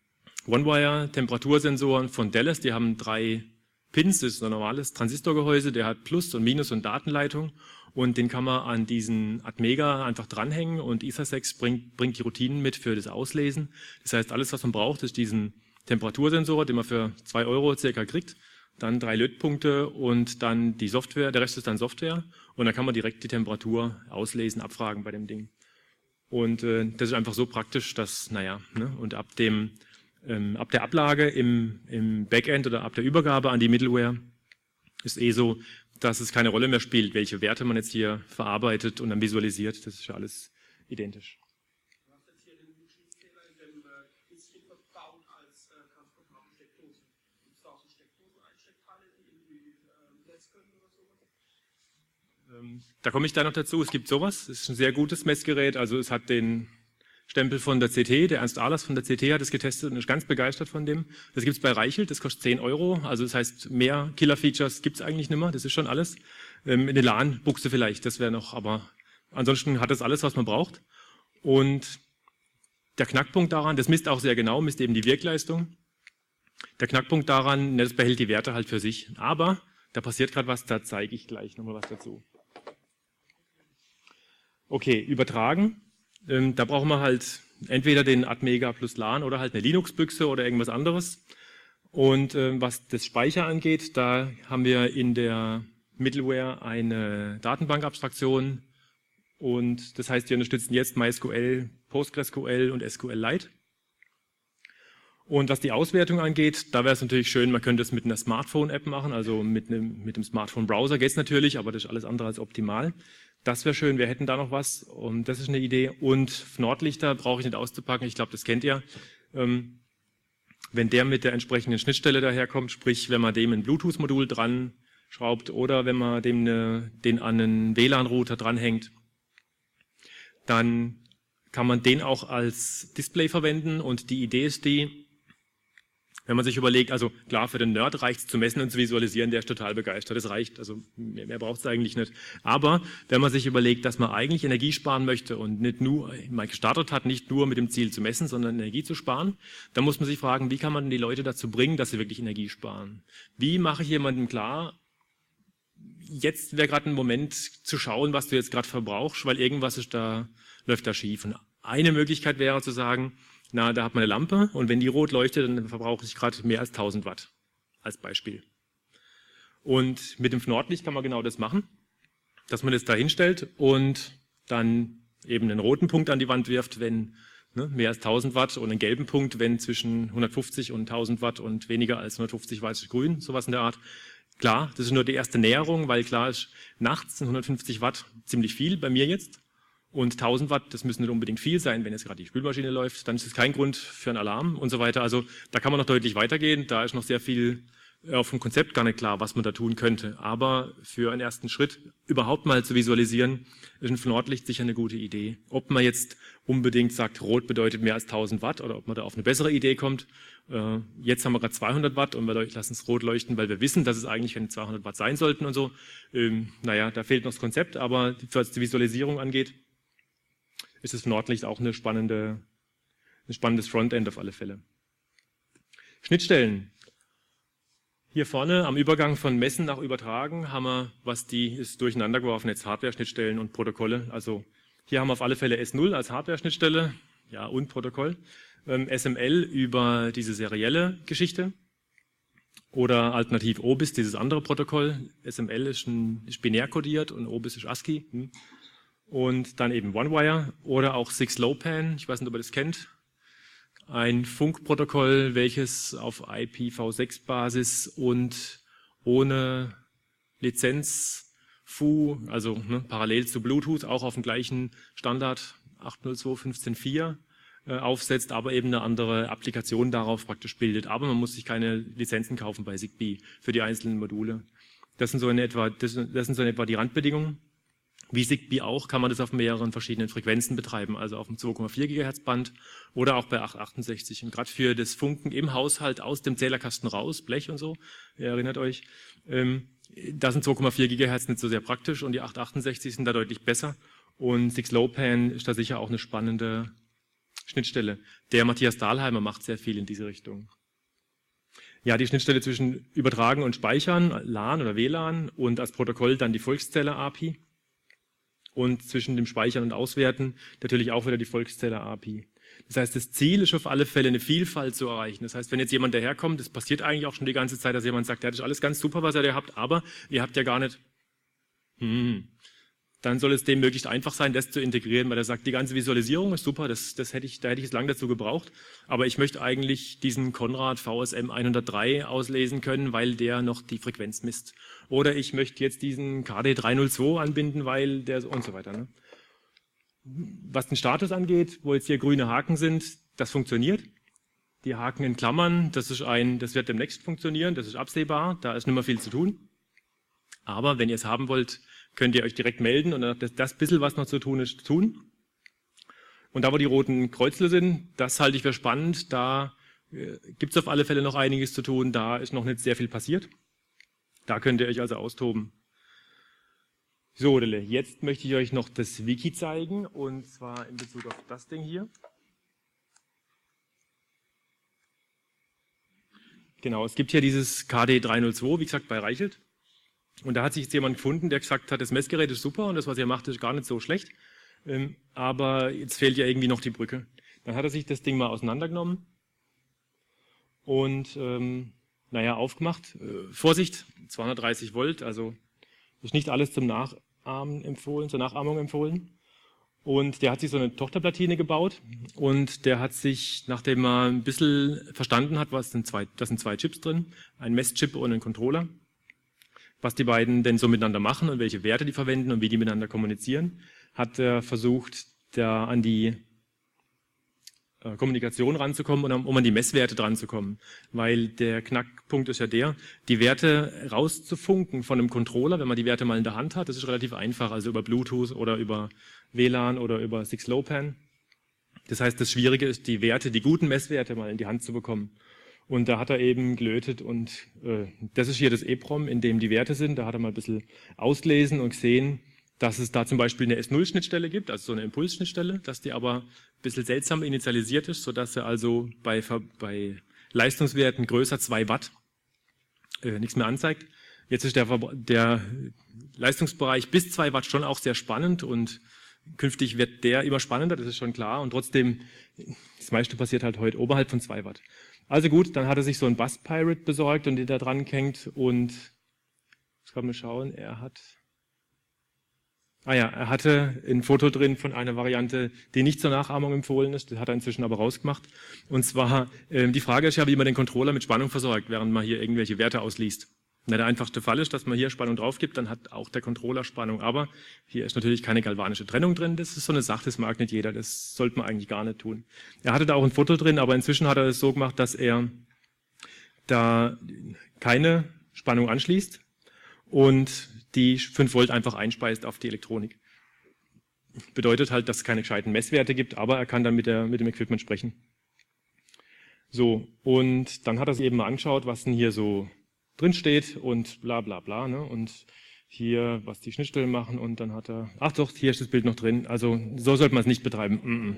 One-Wire-Temperatursensoren von Dallas, die haben drei Pins, das ist ein normales Transistorgehäuse, der hat Plus und Minus und Datenleitung und den kann man an diesen Atmega einfach dranhängen und Ethersex bringt, bringt die Routinen mit für das Auslesen. Das heißt, alles, was man braucht, ist diesen Temperatursensor, den man für zwei Euro circa kriegt, dann drei Lötpunkte und dann die Software, der Rest ist dann Software und dann kann man direkt die Temperatur auslesen, abfragen bei dem Ding. Und äh, das ist einfach so praktisch, dass, naja, ne, und ab dem Ähm, ab der Ablage im, im Backend oder ab der Übergabe an die Middleware ist eh so, dass es keine Rolle mehr spielt, welche Werte man jetzt hier verarbeitet und dann visualisiert. Das ist ja alles identisch. Du hast jetzt hier den Hutschienenzähler in dem bisschen verbaut als äh, transportable Steckdose. Gibt es da auch so Steckdosen-Einsteckteile, die irgendwie äh, messen können oder sowas? Ähm, da komme ich da noch dazu. Es gibt sowas. Es ist ein sehr gutes Messgerät. Also es hat den Stempel von der C T, der Ernst Ahlers von der C T hat es getestet und ist ganz begeistert von dem. Das gibt es bei Reichelt, das kostet zehn Euro, also das heißt, mehr Killer-Features gibt es eigentlich nicht mehr, das ist schon alles. Ähm, in der LAN-Buchse vielleicht, das wäre noch, aber ansonsten hat das alles, was man braucht. Und der Knackpunkt daran, das misst auch sehr genau, misst eben die Wirkleistung. Der Knackpunkt daran, das behält die Werte halt für sich. Aber da passiert gerade was, da zeige ich gleich nochmal was dazu. Okay, übertragen. Ähm, da brauchen wir halt entweder den Atmega plus LAN oder halt eine Linux-Büchse oder irgendwas anderes. Und ähm, was das Speicher angeht, da haben wir in der Middleware eine Datenbankabstraktion und das heißt, wir unterstützen jetzt MySQL, PostgreSQL und S Q L-Lite. Und was die Auswertung angeht, da wäre es natürlich schön, man könnte es mit einer Smartphone-App machen, also mit einem, mit einem Smartphone-Browser geht es natürlich, aber das ist alles andere als optimal. Das wäre schön, wir hätten da noch was, und das ist eine Idee. Und Nordlichter brauche ich nicht auszupacken, ich glaube, das kennt ihr. Ähm, wenn der mit der entsprechenden Schnittstelle daherkommt, sprich, wenn man dem ein Bluetooth-Modul dran schraubt oder wenn man dem eine, den an einen W L A N-Router dranhängt, dann kann man den auch als Display verwenden. Und die Idee ist die, wenn man sich überlegt, also klar, für den Nerd reicht es zu messen und zu visualisieren, der ist total begeistert, das reicht, also mehr, mehr braucht es eigentlich nicht. Aber wenn man sich überlegt, dass man eigentlich Energie sparen möchte und nicht nur, mal gestartet hat, nicht nur mit dem Ziel zu messen, sondern Energie zu sparen, dann muss man sich fragen, wie kann man denn die Leute dazu bringen, dass sie wirklich Energie sparen? Wie mache ich jemandem klar, jetzt wäre gerade ein Moment zu schauen, was du jetzt gerade verbrauchst, weil irgendwas ist da, läuft da schief. Und eine Möglichkeit wäre zu sagen, na, da hat man eine Lampe und wenn die rot leuchtet, dann verbrauche ich gerade mehr als tausend Watt, als Beispiel. Und mit dem Nordlicht kann man genau das machen, dass man das da hinstellt und dann eben einen roten Punkt an die Wand wirft, wenn ne, mehr als tausend Watt und einen gelben Punkt, wenn zwischen hundertfünfzig und tausend Watt und weniger als hundertfünfzig Watt ist grün, sowas in der Art. Klar, das ist nur die erste Näherung, weil klar ist, nachts sind hundertfünfzig Watt ziemlich viel, bei mir jetzt. Und tausend Watt, das müssen nicht unbedingt viel sein, wenn jetzt gerade die Spülmaschine läuft, dann ist es kein Grund für einen Alarm und so weiter. Also da kann man noch deutlich weitergehen, da ist noch sehr viel auf dem Konzept gar nicht klar, was man da tun könnte. Aber für einen ersten Schritt überhaupt mal zu visualisieren, ist ein Nordlicht sicher eine gute Idee. Ob man jetzt unbedingt sagt, rot bedeutet mehr als tausend Watt oder ob man da auf eine bessere Idee kommt. Äh, jetzt haben wir gerade zweihundert Watt und wir lassen es rot leuchten, weil wir wissen, dass es eigentlich keine zweihundert Watt sein sollten und so. Ähm, naja, da fehlt noch das Konzept, aber was die Visualisierung angeht, ist das Nordlicht auch eine spannende, ein spannendes Frontend auf alle Fälle. Schnittstellen. Hier vorne am Übergang von Messen nach Übertragen haben wir, was die ist durcheinander geworfen, jetzt Hardware-Schnittstellen und Protokolle. Also hier haben wir auf alle Fälle S null als Hardware-Schnittstelle, ja, und Protokoll. Ähm, S M L über diese serielle Geschichte. Oder alternativ O B I S, dieses andere Protokoll. S M L ist, ein, ist binär kodiert und O B I S ist ASCII. Hm. und dann eben OneWire oder auch six-Low-Pan, ich weiß nicht, ob ihr das kennt, ein Funkprotokoll, welches auf I P v sechs Basis und ohne Lizenz F U, also ne, parallel zu Bluetooth, auch auf dem gleichen Standard acht null zwei Punkt fünfzehn Punkt vier äh, aufsetzt, aber eben eine andere Applikation darauf praktisch bildet. Aber man muss sich keine Lizenzen kaufen bei Zigbee für die einzelnen Module. Das sind so in etwa, das, das sind so in etwa die Randbedingungen. Wie Zigbee auch, kann man das auf mehreren verschiedenen Frequenzen betreiben, also auf dem zwei Komma vier Gigahertz Band oder auch bei acht achtundsechzig. Und gerade für das Funken im Haushalt aus dem Zählerkasten raus, Blech und so, ihr erinnert euch, ähm, da sind zwei Komma vier Gigahertz nicht so sehr praktisch und die acht achtundsechzig sind da deutlich besser. Und six-Low-Pan ist da sicher auch eine spannende Schnittstelle. Der Matthias Dahlheimer macht sehr viel in diese Richtung. Ja, die Schnittstelle zwischen Übertragen und Speichern, LAN oder W LAN und als Protokoll dann die Volkszähler-A P I. Und zwischen dem Speichern und Auswerten natürlich auch wieder die Volkszähler-A P I. Das heißt, das Ziel ist auf alle Fälle, eine Vielfalt zu erreichen. Das heißt, wenn jetzt jemand daherkommt, das passiert eigentlich auch schon die ganze Zeit, dass jemand sagt, ja, das ist alles ganz super, was ihr da habt, aber ihr habt ja gar nicht, hm, dann soll es dem möglichst einfach sein, das zu integrieren, weil er sagt, die ganze Visualisierung ist super, das, das hätte ich, da hätte ich es lange dazu gebraucht, aber ich möchte eigentlich diesen Conrad V S M hundertdrei auslesen können, weil der noch die Frequenz misst. Oder ich möchte jetzt diesen K D drei null zwei anbinden, weil der und so weiter. Ne? Was den Status angeht, wo jetzt hier grüne Haken sind, das funktioniert. Die Haken in Klammern, das ist ein, das wird demnächst funktionieren, das ist absehbar, da ist nicht mehr viel zu tun. Aber wenn ihr es haben wollt, könnt ihr euch direkt melden und das, das bisschen, was noch zu tun ist, tun. Und da, wo die roten Kreuzle sind, das halte ich für spannend. Da äh, gibt es auf alle Fälle noch einiges zu tun. Da ist noch nicht sehr viel passiert. Da könnt ihr euch also austoben. So, jetzt möchte ich euch noch das Wiki zeigen und zwar in Bezug auf das Ding hier. Genau, es gibt hier dieses K D drei null zwei, wie gesagt, bei Reichelt. Und da hat sich jetzt jemand gefunden, der gesagt hat, das Messgerät ist super und das, was ihr macht, ist gar nicht so schlecht. Ähm, aber jetzt fehlt ja irgendwie noch die Brücke. Dann hat er sich das Ding mal auseinandergenommen und, ähm, naja, aufgemacht. Äh, Vorsicht, zweihundertdreißig Volt, also ist nicht alles zum Nachahmen empfohlen, zur Nachahmung empfohlen. Und der hat sich so eine Tochterplatine gebaut und der hat sich, nachdem er ein bisschen verstanden hat, was sind zwei, da sind zwei Chips drin, ein Messchip und ein Controller, was die beiden denn so miteinander machen und welche Werte die verwenden und wie die miteinander kommunizieren, hat er versucht, da an die äh, Kommunikation ranzukommen und um an die Messwerte dran zu kommen. Weil der Knackpunkt ist ja der, die Werte rauszufunken von einem Controller, wenn man die Werte mal in der Hand hat, das ist relativ einfach, also über Bluetooth oder über W LAN oder über six-Low-Pan. Das heißt, das Schwierige ist, die Werte, die guten Messwerte mal in die Hand zu bekommen. Und da hat er eben gelötet und äh, das ist hier das EEPROM, in dem die Werte sind. Da hat er mal ein bisschen auslesen und gesehen, dass es da zum Beispiel eine S null Schnittstelle gibt, also so eine Impulsschnittstelle, dass die aber ein bisschen seltsam initialisiert ist, sodass er also bei, bei Leistungswerten größer zwei Watt äh, nichts mehr anzeigt. Jetzt ist der, der Leistungsbereich bis zwei Watt schon auch sehr spannend und künftig wird der immer spannender, das ist schon klar. Und trotzdem, das meiste passiert halt heute oberhalb von zwei Watt. Also gut, dann hat er sich so einen Bus Pirate besorgt und den da dran hängt und jetzt kann man schauen, er hat, ah ja, er hatte ein Foto drin von einer Variante, die nicht zur Nachahmung empfohlen ist, das hat er inzwischen aber rausgemacht. Und zwar, äh, die Frage ist ja, wie man den Controller mit Spannung versorgt, während man hier irgendwelche Werte ausliest. Na, der einfachste Fall ist, dass man hier Spannung drauf gibt, dann hat auch der Controller Spannung. Aber hier ist natürlich keine galvanische Trennung drin. Das ist so eine Sache, das mag nicht jeder. Das sollte man eigentlich gar nicht tun. Er hatte da auch ein Foto drin, aber inzwischen hat er es so gemacht, dass er da keine Spannung anschließt und die fünf Volt einfach einspeist auf die Elektronik. Bedeutet halt, dass es keine gescheiten Messwerte gibt, aber er kann dann mit, der, mit dem Equipment sprechen. So, und dann hat er sich eben mal angeschaut, was denn hier so drin steht und bla bla bla, ne? Und hier, was die Schnittstellen machen und dann hat er, ach doch, hier ist das Bild noch drin, also so sollte man es nicht betreiben. Mm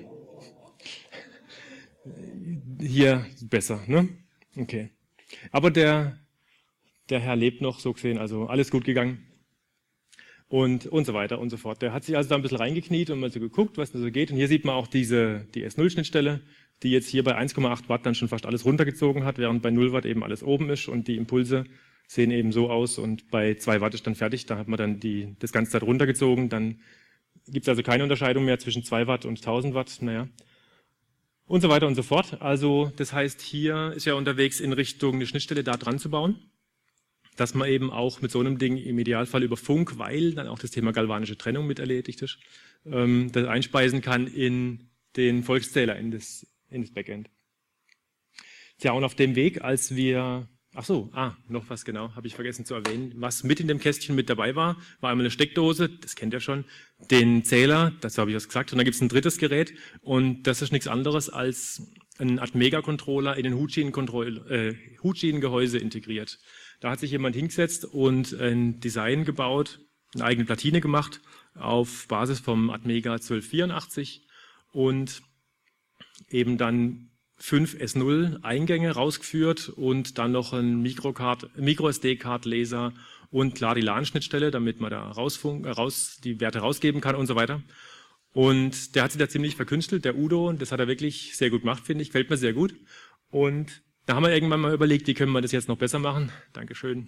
-mm. Hier besser, ne? Okay. Aber der, der Herr lebt noch, so gesehen, also alles gut gegangen und, und so weiter und so fort. Der hat sich also da ein bisschen reingekniet und mal so geguckt, was da so geht und hier sieht man auch diese, die S null Schnittstelle, die jetzt hier bei eins Komma acht Watt dann schon fast alles runtergezogen hat, während bei null Watt eben alles oben ist und die Impulse sehen eben so aus und bei zwei Watt ist dann fertig, da hat man dann die, das ganze Zeit runtergezogen, dann gibt es also keine Unterscheidung mehr zwischen zwei Watt und tausend Watt, naja. Und so weiter und so fort. Also das heißt, hier ist ja unterwegs in Richtung eine Schnittstelle da dran zu bauen, dass man eben auch mit so einem Ding im Idealfall über Funk, weil dann auch das Thema galvanische Trennung mit erledigt ist, ähm, das einspeisen kann in den Volkszähler, in das, in das Backend. Tja, und auf dem Weg, als wir, ach so, ah, noch was genau, habe ich vergessen zu erwähnen, was mit in dem Kästchen mit dabei war, war einmal eine Steckdose, das kennt ihr schon, den Zähler, dazu habe ich was gesagt, und dann gibt es ein drittes Gerät und das ist nichts anderes als ein Atmega-Controller in den äh, Hutschienengehäuse integriert. Da hat sich jemand hingesetzt und ein Design gebaut, eine eigene Platine gemacht auf Basis vom Atmega zwölf vierundachtzig und eben dann fünf S null Eingänge rausgeführt und dann noch ein Micro-S D-Card-Laser und klar die LAN-Schnittstelle, damit man da rausfunk, raus, die Werte rausgeben kann und so weiter. Und der hat sich da ziemlich verkünstelt, der Udo, und das hat er wirklich sehr gut gemacht, finde ich, gefällt mir sehr gut. Und da haben wir irgendwann mal überlegt, wie können wir das jetzt noch besser machen. Dankeschön.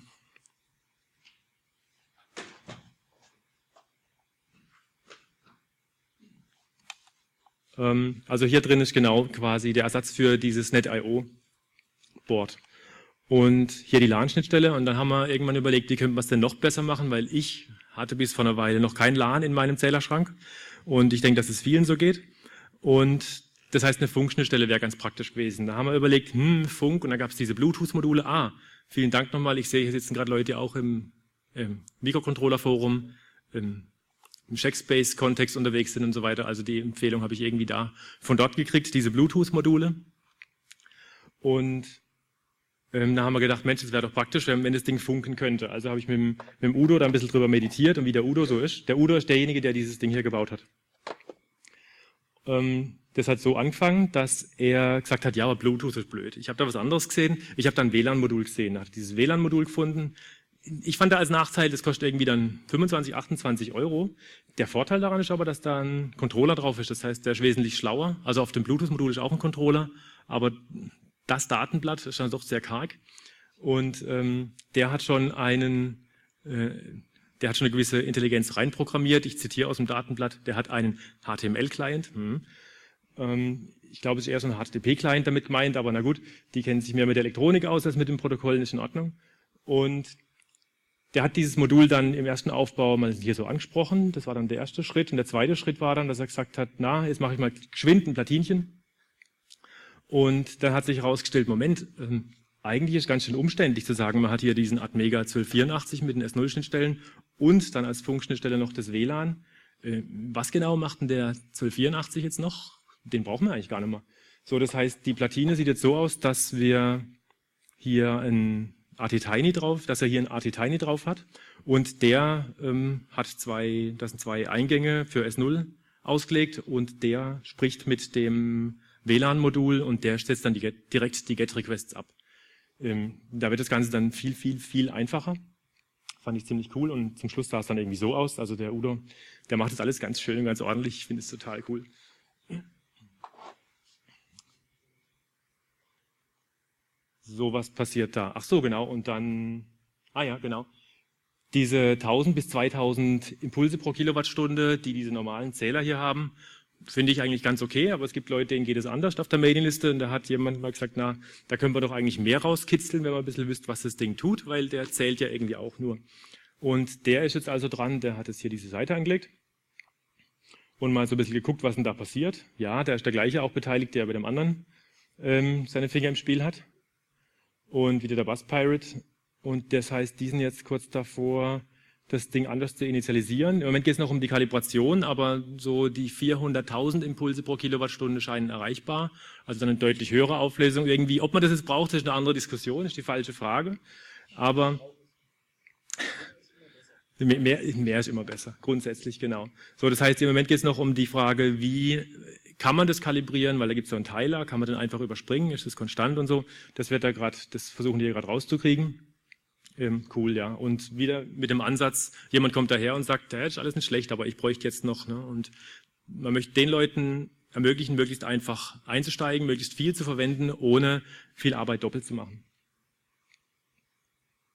Also hier drin ist genau quasi der Ersatz für dieses Net Punkt I O-Board. Und hier die LAN-Schnittstelle. Und dann haben wir irgendwann überlegt, wie können wir es denn noch besser machen, weil ich hatte bis vor einer Weile noch kein LAN in meinem Zählerschrank. Und ich denke, dass es vielen so geht. Und das heißt, eine Funkschnittstelle wäre ganz praktisch gewesen. Da haben wir überlegt, hm, Funk, und dann gab es diese Bluetooth-Module. Ah, vielen Dank nochmal. Ich sehe, hier sitzen gerade Leute auch im, im Mikrocontroller-Forum, im im Checkspace-Kontext unterwegs sind und so weiter. Also die Empfehlung habe ich irgendwie da von dort gekriegt, diese Bluetooth-Module. Und ähm, da haben wir gedacht, Mensch, das wäre doch praktisch, wenn, wenn das Ding funken könnte. Also habe ich mit dem, mit dem Udo da ein bisschen drüber meditiert und wie der Udo so ist. Der Udo ist derjenige, der dieses Ding hier gebaut hat. Ähm, das hat so angefangen, dass er gesagt hat, ja, aber Bluetooth ist blöd. Ich habe da was anderes gesehen. Ich habe da ein W LAN-Modul gesehen. Er hat dieses W LAN-Modul gefunden. Ich fand da als Nachteil, das kostet irgendwie dann fünfundzwanzig, achtundzwanzig Euro. Der Vorteil daran ist aber, dass da ein Controller drauf ist. Das heißt, der ist wesentlich schlauer. Also auf dem Bluetooth-Modul ist auch ein Controller, aber das Datenblatt ist dann doch sehr karg. Und ähm, der hat schon einen, äh, der hat schon eine gewisse Intelligenz reinprogrammiert. Ich zitiere aus dem Datenblatt, der hat einen H T M L-Client. Hm. Ähm, ich glaube, es ist eher so ein H T T P-Client damit gemeint, aber na gut, die kennen sich mehr mit der Elektronik aus als mit den Protokollen, ist in Ordnung. Und der hat dieses Modul dann im ersten Aufbau mal hier so angesprochen. Das war dann der erste Schritt. Und der zweite Schritt war dann, dass er gesagt hat, na, jetzt mache ich mal geschwind ein Platinchen. Und dann hat sich herausgestellt, Moment, ähm, eigentlich ist es ganz schön umständlich zu sagen, man hat hier diesen Atmega zwölf vierundachtzig mit den S null Schnittstellen und dann als Funkschnittstelle noch das W LAN. Äh, was genau macht denn der zwölf vierundachtzig jetzt noch? Den brauchen wir eigentlich gar nicht mehr. So, das heißt, die Platine sieht jetzt so aus, dass wir hier ein A T Tiny drauf, dass er hier ein A T Tiny drauf hat und der ähm, hat zwei, das sind zwei Eingänge für S null ausgelegt und der spricht mit dem W LAN-Modul und der setzt dann die Get, direkt die Get-Requests ab. Ähm, da wird das Ganze dann viel, viel, viel einfacher. Fand ich ziemlich cool und zum Schluss sah es dann irgendwie so aus. Also der Udo, der macht das alles ganz schön und ganz ordentlich. Ich finde es total cool. So, was passiert da? Ach so, genau. Und dann, ah ja, genau. Diese tausend bis zweitausend Impulse pro Kilowattstunde, die diese normalen Zähler hier haben, finde ich eigentlich ganz okay. Aber es gibt Leute, denen geht es anders auf der Mailingliste. Und da hat jemand mal gesagt, na, da können wir doch eigentlich mehr rauskitzeln, wenn man ein bisschen wisst, was das Ding tut, weil der zählt ja irgendwie auch nur. Und der ist jetzt also dran, der hat jetzt hier diese Seite angelegt und mal so ein bisschen geguckt, was denn da passiert. Ja, der ist der gleiche auch beteiligt, der bei dem anderen ähm, seine Finger im Spiel hat. Und wieder der Bus Pirate. Und das heißt, die sind jetzt kurz davor, das Ding anders zu initialisieren. Im Moment geht es noch um die Kalibration, aber so die vierhunderttausend Impulse pro Kilowattstunde scheinen erreichbar. Also dann eine deutlich höhere Auflösung irgendwie. Ob man das jetzt braucht, ist eine andere Diskussion, ist die falsche Frage. Aber mehr, mehr ist immer besser, grundsätzlich, genau. So, das heißt, im Moment geht es noch um die Frage, wie kann man das kalibrieren, weil da gibt es so einen Teiler, kann man den einfach überspringen, ist das konstant und so. Das wird da gerade, das versuchen die gerade rauszukriegen. Ähm, cool, ja. Und wieder mit dem Ansatz, jemand kommt daher und sagt, ja, ist alles nicht schlecht, aber ich bräuchte jetzt noch. Ne? Und man möchte den Leuten ermöglichen, möglichst einfach einzusteigen, möglichst viel zu verwenden, ohne viel Arbeit doppelt zu machen.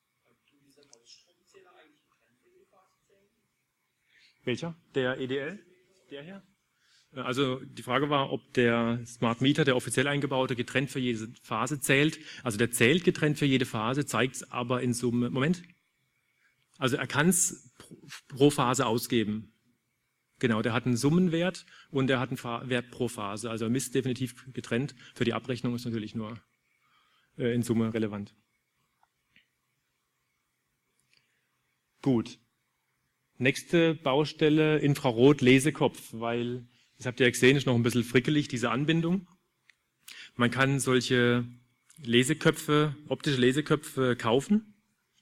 Welcher? Der E D L? Der hier? Also die Frage war, ob der Smart Meter, der offiziell eingebaute, getrennt für jede Phase zählt. Also der zählt getrennt für jede Phase, zeigt es aber in Summe. Moment. Also er kann es pro Phase ausgeben. Genau, der hat einen Summenwert und der hat einen Wert pro Phase. Also er misst definitiv getrennt. Für die Abrechnung ist natürlich nur äh, in Summe relevant. Gut. Nächste Baustelle, Infrarot-Lesekopf, weil, das habt ihr ja gesehen, ist noch ein bisschen frickelig, diese Anbindung. Man kann solche Leseköpfe, optische Leseköpfe kaufen.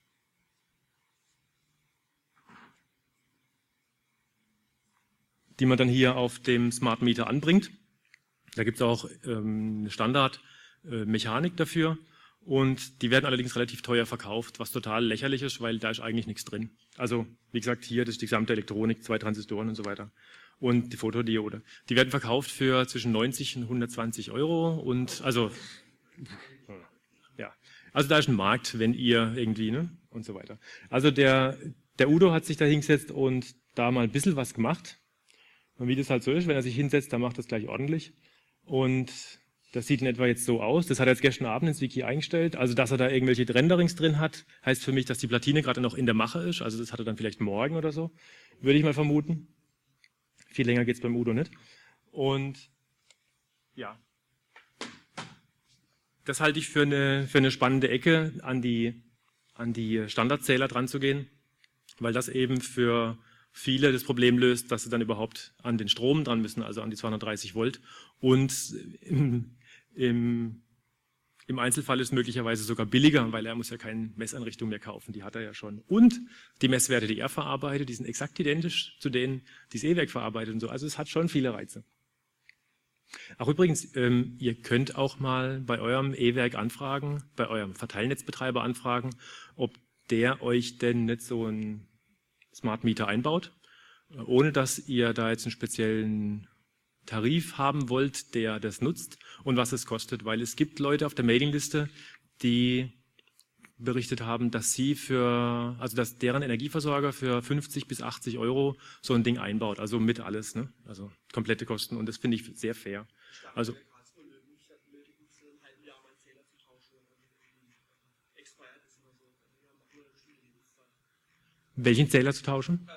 Die man dann hier auf dem Smart Meter anbringt. Da gibt es auch ähm, eine Standardmechanik äh, dafür. Und die werden allerdings relativ teuer verkauft, was total lächerlich ist, weil da ist eigentlich nichts drin. Also, wie gesagt, hier, das ist die gesamte Elektronik, zwei Transistoren und so weiter. Und die Fotodiode. Die werden verkauft für zwischen neunzig und hundertzwanzig Euro. Und also, ja. Also da ist ein Markt, wenn ihr irgendwie, ne? Und so weiter. Also der, der Udo hat sich da hingesetzt und da mal ein bisschen was gemacht. Und wie das halt so ist, wenn er sich hinsetzt, dann macht das gleich ordentlich. Und das sieht in etwa jetzt so aus. Das hat er jetzt gestern Abend ins Wiki eingestellt. Also, dass er da irgendwelche Renderings drin hat, heißt für mich, dass die Platine gerade noch in der Mache ist. Also, das hat er dann vielleicht morgen oder so, würde ich mal vermuten. Viel länger geht's beim Udo nicht. Und ja, das halte ich für eine, für eine spannende Ecke, an die, an die Standardzähler dran zu gehen, weil das eben für viele das Problem löst, dass sie dann überhaupt an den Strom dran müssen, also an die zweihundertdreißig Volt. Und im, im, im Einzelfall ist es möglicherweise sogar billiger, weil er muss ja keine Messeinrichtung mehr kaufen, die hat er ja schon. Und die Messwerte, die er verarbeitet, die sind exakt identisch zu denen, die das E-Werk verarbeitet und so. Also es hat schon viele Reize. Ach übrigens, ähm, ihr könnt auch mal bei eurem E-Werk anfragen, bei eurem Verteilnetzbetreiber anfragen, ob der euch denn nicht so ein Smart Meter einbaut, ohne dass ihr da jetzt einen speziellen Tarif haben wollt, der das nutzt und was es kostet, weil es gibt Leute auf der Mailingliste, die berichtet haben, dass sie für, also dass deren Energieversorger für fünfzig bis achtzig Euro so ein Ding einbaut, also mit alles, ne? Also komplette Kosten und das finde ich sehr fair. Also welchen Zähler zu tauschen?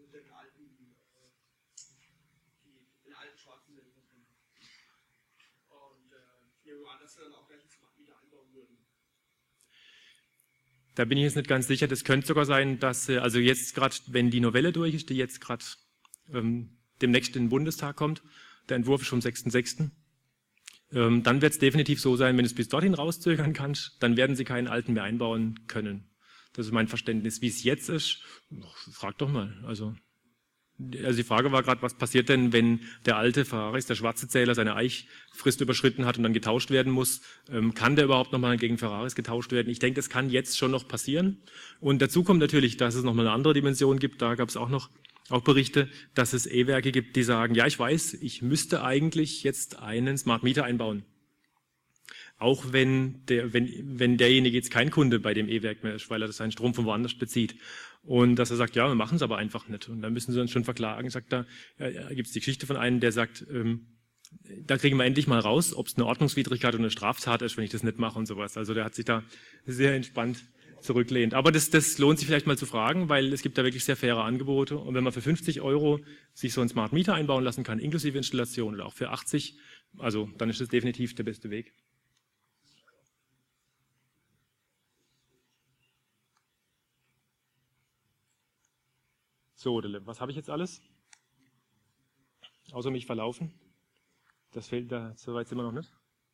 Da bin ich jetzt nicht ganz sicher. Das könnte sogar sein, dass, also jetzt gerade, wenn die Novelle durch ist, die jetzt gerade ähm, demnächst in den Bundestag kommt, der Entwurf ist vom sechsten sechsten Ähm, dann wird es definitiv so sein, wenn du es bis dorthin rauszögern kannst, dann werden sie keinen alten mehr einbauen können. Das ist mein Verständnis. Wie es jetzt ist, frag doch mal. Also, also die Frage war gerade, was passiert denn, wenn der alte Ferraris, der schwarze Zähler, seine Eichfrist überschritten hat und dann getauscht werden muss? Ähm, kann der überhaupt nochmal gegen Ferraris getauscht werden? Ich denke, das kann jetzt schon noch passieren. Und dazu kommt natürlich, dass es nochmal eine andere Dimension gibt. Da gab es auch noch auch Berichte, dass es E-Werke gibt, die sagen, ja, ich weiß, ich müsste eigentlich jetzt einen Smart Meter einbauen. Auch wenn, der, wenn, wenn derjenige jetzt kein Kunde bei dem E-Werk mehr ist, weil er seinen Strom von woanders bezieht. Und dass er sagt, ja, wir machen es aber einfach nicht. Und dann müssen sie uns schon verklagen. Sagt da, ja, gibt es die Geschichte von einem, der sagt, ähm, da kriegen wir endlich mal raus, ob es eine Ordnungswidrigkeit oder eine Straftat ist, wenn ich das nicht mache und sowas. Also der hat sich da sehr entspannt zurücklehnt. Aber das, das lohnt sich vielleicht mal zu fragen, weil es gibt da wirklich sehr faire Angebote. Und wenn man für fünfzig Euro sich so einen Smart Meter einbauen lassen kann, inklusive Installation oder auch für achtzig, also dann ist das definitiv der beste Weg. So, was habe ich jetzt alles? Außer mich verlaufen. Das fehlt da, so weit sind wir noch nicht.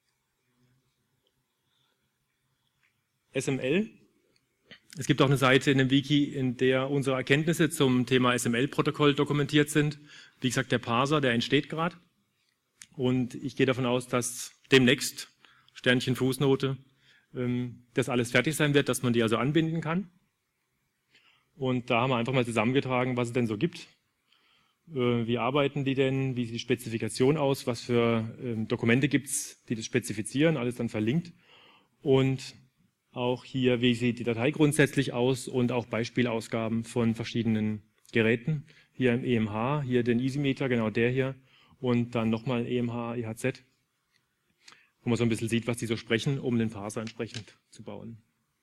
S M L. Es gibt auch eine Seite in dem Wiki, in der unsere Erkenntnisse zum Thema S M L-Protokoll dokumentiert sind. Wie gesagt, der Parser, der entsteht gerade. Und ich gehe davon aus, dass demnächst, Sternchen Fußnote, das alles fertig sein wird, dass man die also anbinden kann. Und da haben wir einfach mal zusammengetragen, was es denn so gibt. Wie arbeiten die denn? Wie sieht die Spezifikation aus? Was für Dokumente gibt es, die das spezifizieren? Alles dann verlinkt. Und auch hier, wie sieht die Datei grundsätzlich aus? Und auch Beispielausgaben von verschiedenen Geräten. Hier hier im E M H, hier den EasyMeter, genau der hier, und dann nochmal E M H, E H Z, wo man so ein bisschen sieht, was die so sprechen, um den Parser entsprechend zu bauen.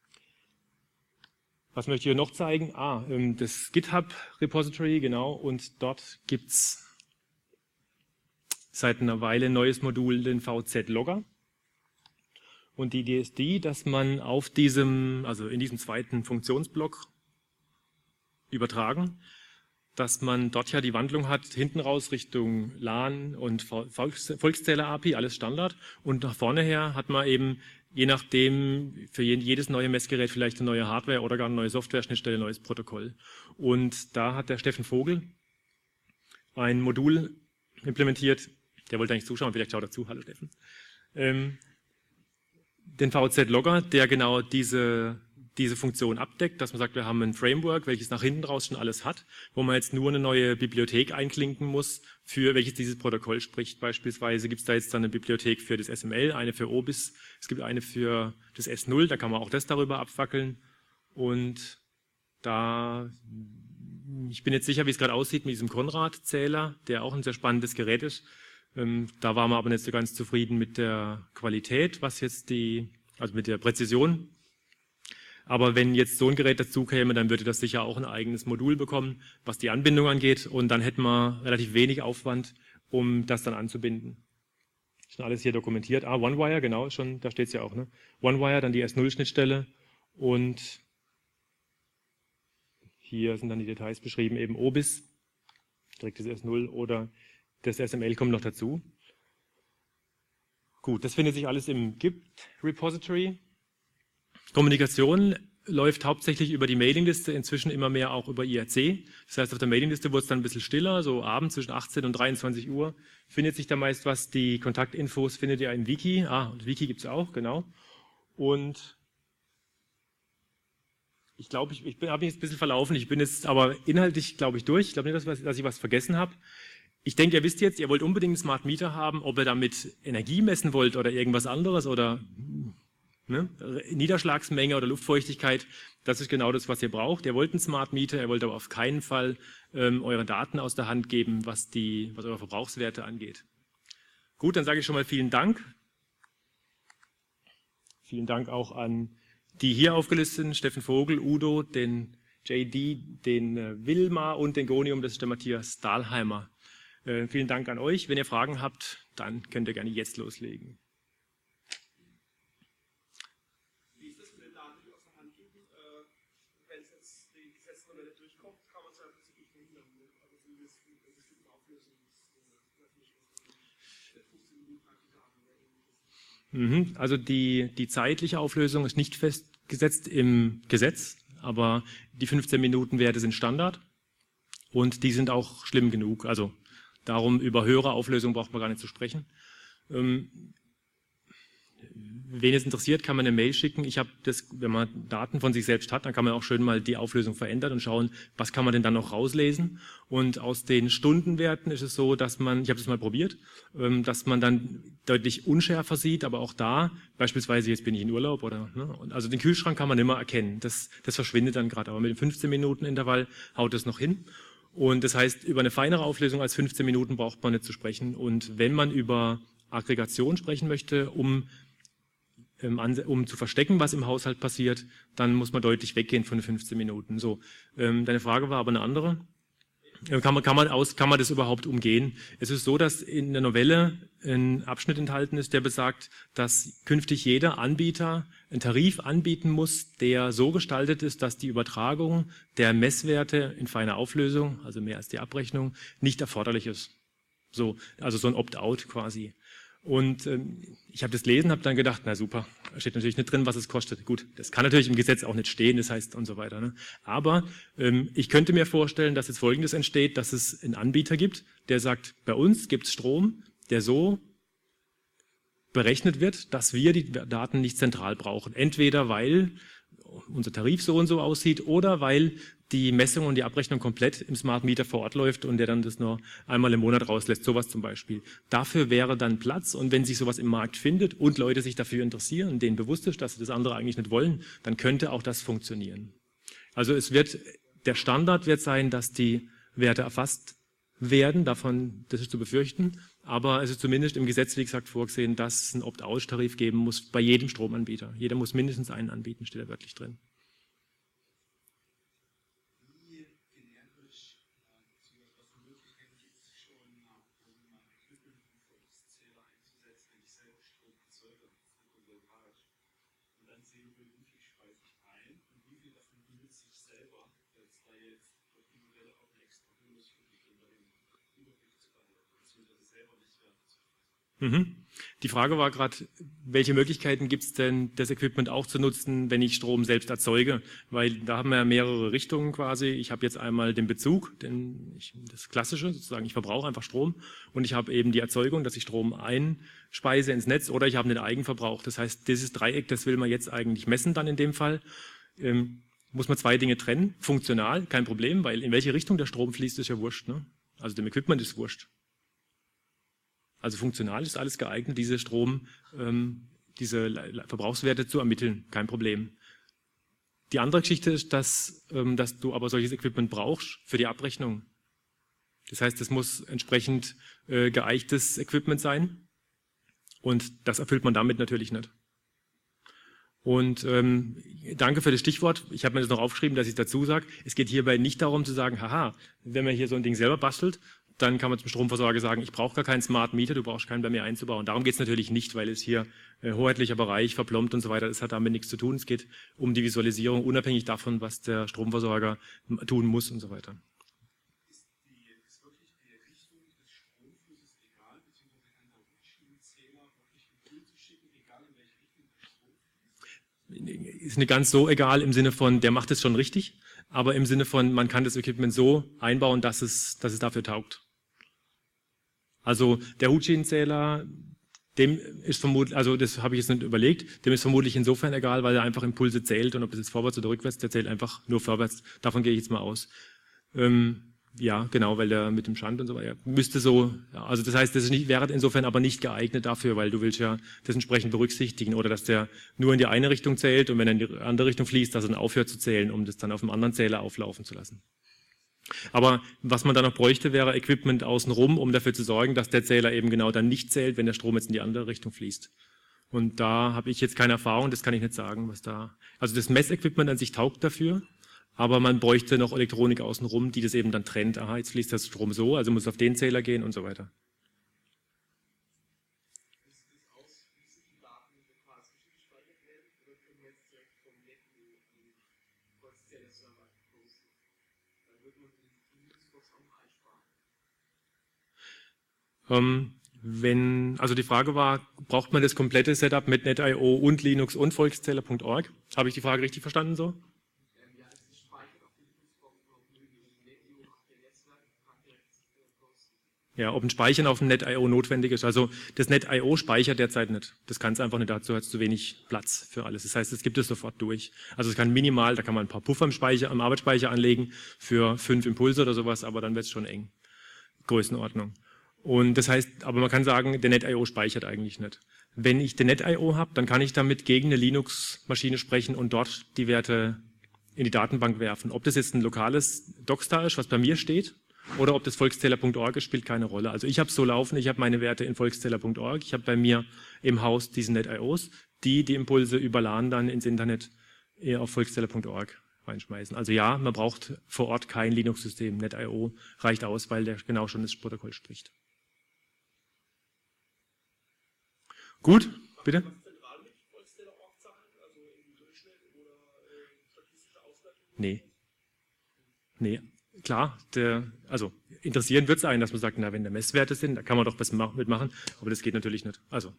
Was möchte ich hier noch zeigen? Ah, das GitHub-Repository, genau, und dort gibt's seit einer Weile ein neues Modul, den V Z-Logger. Und die Idee ist die, dass man auf diesem, also in diesem zweiten Funktionsblock übertragen, dass man dort ja die Wandlung hat, hinten raus Richtung LAN und Volkszähler-A P I, alles Standard. Und nach vorne her hat man eben, je nachdem, für jedes neue Messgerät vielleicht eine neue Hardware oder gar eine neue Software-Schnittstelle, ein neues Protokoll. Und da hat der Steffen Vogel ein Modul implementiert. Der wollte eigentlich zuschauen, vielleicht schaut er zu. Hallo Steffen. Ähm, den V Z-Logger, der genau diese, diese Funktion abdeckt, dass man sagt, wir haben ein Framework, welches nach hinten raus schon alles hat, wo man jetzt nur eine neue Bibliothek einklinken muss, für welches dieses Protokoll spricht. Beispielsweise gibt es da jetzt dann eine Bibliothek für das S M L, eine für O B I S, es gibt eine für das S null, da kann man auch das darüber abfackeln. Und da, ich bin jetzt sicher, wie es gerade aussieht mit diesem Konrad-Zähler, der auch ein sehr spannendes Gerät ist. Da waren wir aber nicht so ganz zufrieden mit der Qualität, was jetzt die, also mit der Präzision. Aber wenn jetzt so ein Gerät dazu käme, dann würde das sicher auch ein eigenes Modul bekommen, was die Anbindung angeht. Und dann hätten wir relativ wenig Aufwand, um das dann anzubinden. Schon alles hier dokumentiert. Ah, OneWire, genau, schon, da steht es ja auch. Ne? OneWire, dann die S null Schnittstelle und hier sind dann die Details beschrieben, eben O B I S, direkt das S null oder das S M L kommt noch dazu. Gut, das findet sich alles im Git-Repository. Kommunikation läuft hauptsächlich über die Mailingliste, inzwischen immer mehr auch über I R C. Das heißt, auf der Mailingliste wurde es dann ein bisschen stiller, so abends zwischen achtzehn und dreiundzwanzig Uhr findet sich da meist was. Die Kontaktinfos findet ihr im Wiki. Ah, und Wiki gibt es auch, genau. Und ich glaube, ich, ich habe mich jetzt ein bisschen verlaufen. Ich bin jetzt aber inhaltlich, glaube ich, durch. Ich glaube nicht, dass, dass ich was vergessen habe. Ich denke, ihr wisst jetzt, ihr wollt unbedingt einen Smart Meter haben, ob ihr damit Energie messen wollt oder irgendwas anderes oder ne, Niederschlagsmenge oder Luftfeuchtigkeit. Das ist genau das, was ihr braucht. Ihr wollt einen Smart Meter, ihr wollt aber auf keinen Fall ähm, eure Daten aus der Hand geben, was, die, was eure Verbrauchswerte angeht. Gut, dann sage ich schon mal vielen Dank. Vielen Dank auch an die hier aufgelisteten, Steffen Vogel, Udo, den J D, den äh, Wilma und den Gonium, das ist der Matthias Dahlheimer. Äh, vielen Dank an euch. Wenn ihr Fragen habt, dann könnt ihr gerne jetzt loslegen. Wie ist das mit den Daten, die aus der Hand geben? Äh, wenn es jetzt die Gesetzesnovelle durchkommt, kann man es ja prinzipiell verhindern. Ne? Also so ist eine bestimmte Auflösung. Mhm. Also die, die zeitliche Auflösung ist nicht festgesetzt im Gesetz, aber die fünfzehn Minuten Werte sind Standard und die sind auch schlimm genug. Also darum, über höhere Auflösung braucht man gar nicht zu sprechen. Ähm, wen es interessiert, kann man eine Mail schicken. Ich habe das, wenn man Daten von sich selbst hat, dann kann man auch schön mal die Auflösung verändern und schauen, was kann man denn dann noch rauslesen. Und aus den Stundenwerten ist es so, dass man, ich habe das mal probiert, ähm, dass man dann deutlich unschärfer sieht, aber auch da, beispielsweise jetzt bin ich in Urlaub oder, ne, also den Kühlschrank kann man immer erkennen. Das, das verschwindet dann gerade, aber mit dem fünfzehn Minuten Intervall haut es noch hin. Und das heißt, über eine feinere Auflösung als fünfzehn Minuten braucht man nicht zu sprechen. Und wenn man über Aggregation sprechen möchte, um, um zu verstecken, was im Haushalt passiert, dann muss man deutlich weggehen von den fünfzehn Minuten. So, deine Frage war aber eine andere. Kann man, kann man aus, kann man das überhaupt umgehen? Es ist so, dass in der Novelle ein Abschnitt enthalten ist, der besagt, dass künftig jeder Anbieter einen Tarif anbieten muss, der so gestaltet ist, dass die Übertragung der Messwerte in feiner Auflösung, also mehr als die Abrechnung, nicht erforderlich ist. So, also so ein Opt-out quasi. Und ähm, ich habe das gelesen, habe dann gedacht, na super, da steht natürlich nicht drin, was es kostet. Gut, das kann natürlich im Gesetz auch nicht stehen, das heißt und so weiter. Ne? Aber ähm, ich könnte mir vorstellen, dass jetzt Folgendes entsteht, dass es einen Anbieter gibt, der sagt, bei uns gibt es Strom, der so berechnet wird, dass wir die Daten nicht zentral brauchen. Entweder weil unser Tarif so und so aussieht oder weil die Messung und die Abrechnung komplett im Smart Meter vor Ort läuft und der dann das nur einmal im Monat rauslässt, sowas zum Beispiel. Dafür wäre dann Platz und wenn sich sowas im Markt findet und Leute sich dafür interessieren, denen bewusst ist, dass sie das andere eigentlich nicht wollen, dann könnte auch das funktionieren. Also es wird, der Standard wird sein, dass die Werte erfasst werden, davon, das ist zu befürchten, aber es ist zumindest im Gesetz, wie gesagt, vorgesehen, dass es einen Opt-out-Tarif geben muss bei jedem Stromanbieter. Jeder muss mindestens einen anbieten, steht da wörtlich drin. Wie generisch, beziehungsweise was für Möglichkeiten gibt es schon, um mal Equipment und Volkszähler einzusetzen, wenn ich selber Strom erzeuge, photovoltaisch. Und dann sehen wir, wie viel speise ich ein und wie viel davon benutze ich selber, als da jetzt auf die Modelle auch eine extra Bonus für mich, um da den Überblick zu behalten, beziehungsweise selber Netzwerke zu fassen. Mhm. Die Frage war gerade, welche Möglichkeiten gibt es denn, das Equipment auch zu nutzen, wenn ich Strom selbst erzeuge? Weil da haben wir ja mehrere Richtungen quasi. Ich habe jetzt einmal den Bezug, den ich, das Klassische, sozusagen, ich verbrauche einfach Strom, und ich habe eben die Erzeugung, dass ich Strom einspeise ins Netz, oder ich habe den Eigenverbrauch. Das heißt, dieses Dreieck, das will man jetzt eigentlich messen dann in dem Fall. Ähm, muss man zwei Dinge trennen. Funktional, kein Problem, weil in welche Richtung der Strom fließt, ist ja wurscht. Ne? Also dem Equipment ist wurscht. Also funktional ist alles geeignet, diese Strom, ähm, diese Verbrauchswerte zu ermitteln, kein Problem. Die andere Geschichte ist, dass, ähm, dass du aber solches Equipment brauchst für die Abrechnung. Das heißt, es muss entsprechend äh, geeignetes Equipment sein, und das erfüllt man damit natürlich nicht. Und ähm, danke für das Stichwort. Ich habe mir das noch aufgeschrieben, dass ich dazu sage, es geht hierbei nicht darum zu sagen, haha, wenn man hier so ein Ding selber bastelt, dann kann man zum Stromversorger sagen, ich brauche gar keinen Smart Meter, du brauchst keinen bei mir einzubauen. Darum geht es natürlich nicht, weil es hier äh, hoheitlicher Bereich, verplombt und so weiter, das hat damit nichts zu tun. Es geht um die Visualisierung, unabhängig davon, was der Stromversorger tun muss und so weiter. Ist, die, ist wirklich die Richtung des Stromflusses egal, beziehungsweise kann der Maschinenzähler wirklich Impulse schicken, egal in welche Richtung der Strom fließt? Ist nicht ganz so egal im Sinne von, der macht es schon richtig, aber im Sinne von, man kann das Equipment so einbauen, dass es, dass es dafür taugt. Also der Hutschienenzähler, dem ist vermutlich, also das habe ich jetzt nicht überlegt, dem ist vermutlich insofern egal, weil er einfach Impulse zählt, und ob das jetzt vorwärts oder rückwärts, der zählt einfach nur vorwärts. Davon gehe ich jetzt mal aus. Ähm, ja, genau, weil der mit dem Schand und so weiter müsste so, ja, also das heißt, das ist nicht, wäre insofern aber nicht geeignet dafür, weil du willst ja das entsprechend berücksichtigen, oder dass der nur in die eine Richtung zählt, und wenn er in die andere Richtung fließt, dass er dann aufhört zu zählen, um das dann auf dem anderen Zähler auflaufen zu lassen. Aber was man dann noch bräuchte, wäre Equipment außenrum, um dafür zu sorgen, dass der Zähler eben genau dann nicht zählt, wenn der Strom jetzt in die andere Richtung fließt. Und da habe ich jetzt keine Erfahrung, das kann ich nicht sagen, was da. Also das Messequipment an sich taugt dafür, aber man bräuchte noch Elektronik außenrum, die das eben dann trennt. Aha, jetzt fließt der Strom so, also muss es auf den Zähler gehen und so weiter. Ähm, wenn, also die Frage war, braucht man das komplette Setup mit Net Punkt i o und Linux und Volkszähler Punkt org? Habe ich die Frage richtig verstanden so? Ja, ob ein Speichern auf dem Net Punkt i o notwendig ist. Also das Net Punkt i o speichert derzeit nicht. Das kann es einfach nicht, dazu hat es zu wenig Platz für alles. Das heißt, es gibt es sofort durch. Also es kann minimal, da kann man ein paar Puffer im Speicher, am Arbeitsspeicher anlegen für fünf Impulse oder sowas, aber dann wird es schon eng. Größenordnung. Und das heißt, aber man kann sagen, der Net Punkt i o speichert eigentlich nicht. Wenn ich den Net Punkt i o habe, dann kann ich damit gegen eine Linux-Maschine sprechen und dort die Werte in die Datenbank werfen. Ob das jetzt ein lokales Dockstar ist, was bei mir steht, oder ob das Volkszähler Punkt org ist, spielt keine Rolle. Also ich habe es so laufen, ich habe meine Werte in Volkszähler Punkt org, ich habe bei mir im Haus diese Net Punkt i os, die die Impulse über LAN dann ins Internet auf Volkszähler Punkt org reinschmeißen. Also ja, man braucht vor Ort kein Linux-System. Net Punkt i o reicht aus, weil der genau schon das Protokoll spricht. Gut, bitte? Nee. Nee, klar, der, also interessieren wird es einen, dass man sagt, na, wenn da Messwerte sind, da kann man doch was mitmachen, aber das geht natürlich nicht. Also.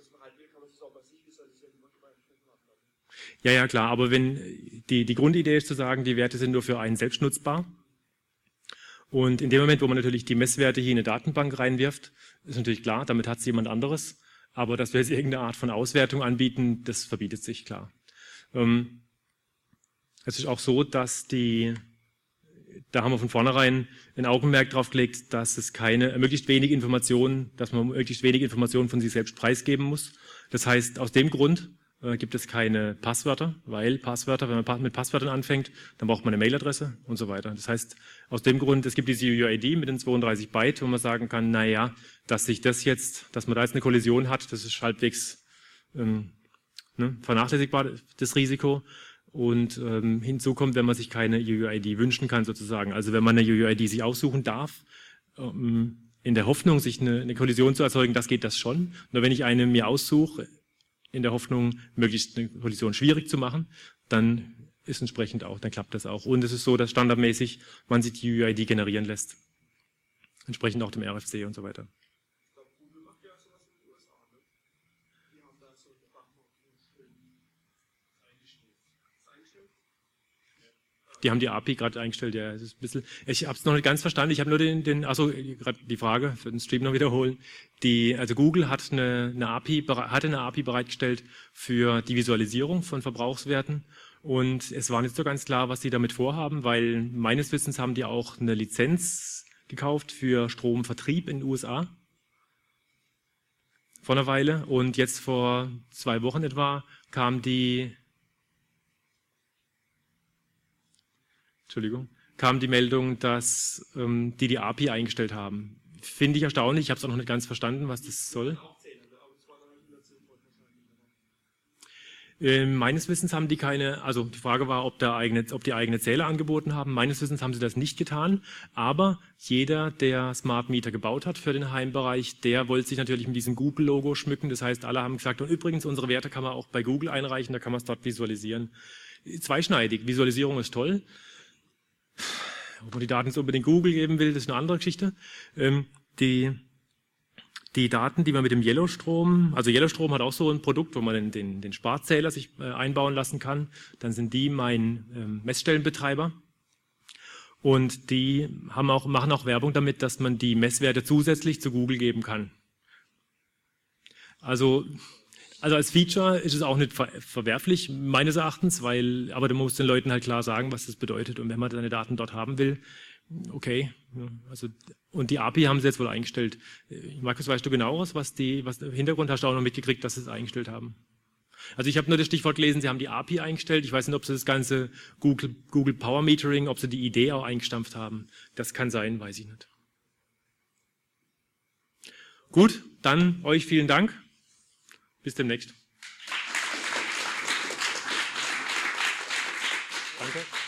Ja, ja, klar, aber wenn die, die Grundidee ist zu sagen, die Werte sind nur für einen selbst nutzbar, und in dem Moment, wo man natürlich die Messwerte hier in eine Datenbank reinwirft, ist natürlich klar, damit hat es jemand anderes. Aber dass wir jetzt irgendeine Art von Auswertung anbieten, das verbietet sich, klar. Ähm, es ist auch so, dass die, da haben wir von vornherein ein Augenmerk drauf gelegt, dass es keine, möglichst wenig Informationen, dass man möglichst wenig Informationen von sich selbst preisgeben muss. Das heißt, aus dem Grund äh, gibt es keine Passwörter, weil Passwörter, wenn man mit Passwörtern anfängt, dann braucht man eine Mailadresse und so weiter. Das heißt, aus dem Grund, es gibt diese U I D mit den zweiunddreißig Byte, wo man sagen kann, naja, dass sich das jetzt, dass man da jetzt eine Kollision hat, das ist halbwegs ähm, ne, vernachlässigbar, das Risiko. Und ähm, hinzu kommt, wenn man sich keine U I D wünschen kann sozusagen. Also wenn man eine U I D sich aussuchen darf, ähm, in der Hoffnung, sich eine, eine Kollision zu erzeugen, das geht das schon. Nur wenn ich eine mir aussuche, in der Hoffnung, möglichst eine Kollision schwierig zu machen, dann ist entsprechend auch, dann klappt das auch. Und es ist so, dass standardmäßig man sich die U I D generieren lässt. Entsprechend auch dem R F C und so weiter. Ich glaube, Google macht ja sowas in den U S A, ne? Die haben da so eine Bankmarktstellen eingestellt. Ist eingestellt? Die haben die A P I gerade eingestellt, ja. Es ist ein bisschen, ich habe es noch nicht ganz verstanden. Ich habe nur den, den also gerade die Frage für den Stream noch wiederholen. Die, also Google hat eine, eine A P I, hatte eine A P I bereitgestellt für die Visualisierung von Verbrauchswerten. Und es war nicht so ganz klar, was sie damit vorhaben, weil meines Wissens haben die auch eine Lizenz gekauft für Stromvertrieb in den U S A. Vor einer Weile. Und jetzt vor zwei Wochen etwa kam die Entschuldigung, kam die Meldung, dass ähm, die die A P I eingestellt haben. Finde ich erstaunlich, ich habe es auch noch nicht ganz verstanden, was das soll. Äh, meines Wissens haben die keine, also die Frage war, ob, der eigene, ob die eigene Zähler angeboten haben. Meines Wissens haben sie das nicht getan, aber jeder, der Smart Meter gebaut hat für den Heimbereich, der wollte sich natürlich mit diesem Google-Logo schmücken. Das heißt, alle haben gesagt, und übrigens, unsere Werte kann man auch bei Google einreichen, da kann man es dort visualisieren. Zweischneidig, Visualisierung ist toll. Ob man die Daten so unbedingt Google geben will, das ist eine andere Geschichte. Ähm, die, die Daten, die man mit dem Yellowstrom, also Yellowstrom hat auch so ein Produkt, wo man den, den, den Sparzähler sich äh, einbauen lassen kann. Dann sind die mein ähm, Messstellenbetreiber. Und die haben auch, machen auch Werbung damit, dass man die Messwerte zusätzlich zu Google geben kann. Also Also als Feature ist es auch nicht ver verwerflich, meines Erachtens, weil, aber du musst den Leuten halt klar sagen, was das bedeutet. Und wenn man deine Daten dort haben will, okay. Also, und die A P I haben sie jetzt wohl eingestellt. Markus, weißt du genaueres, was die, was im Hintergrund hast du auch noch mitgekriegt, dass sie es eingestellt haben? Also ich habe nur das Stichwort gelesen, sie haben die A P I eingestellt. Ich weiß nicht, ob sie das ganze Google, Google Power Metering, ob sie die Idee auch eingestampft haben. Das kann sein, weiß ich nicht. Gut, dann euch vielen Dank. Bis demnächst. Danke.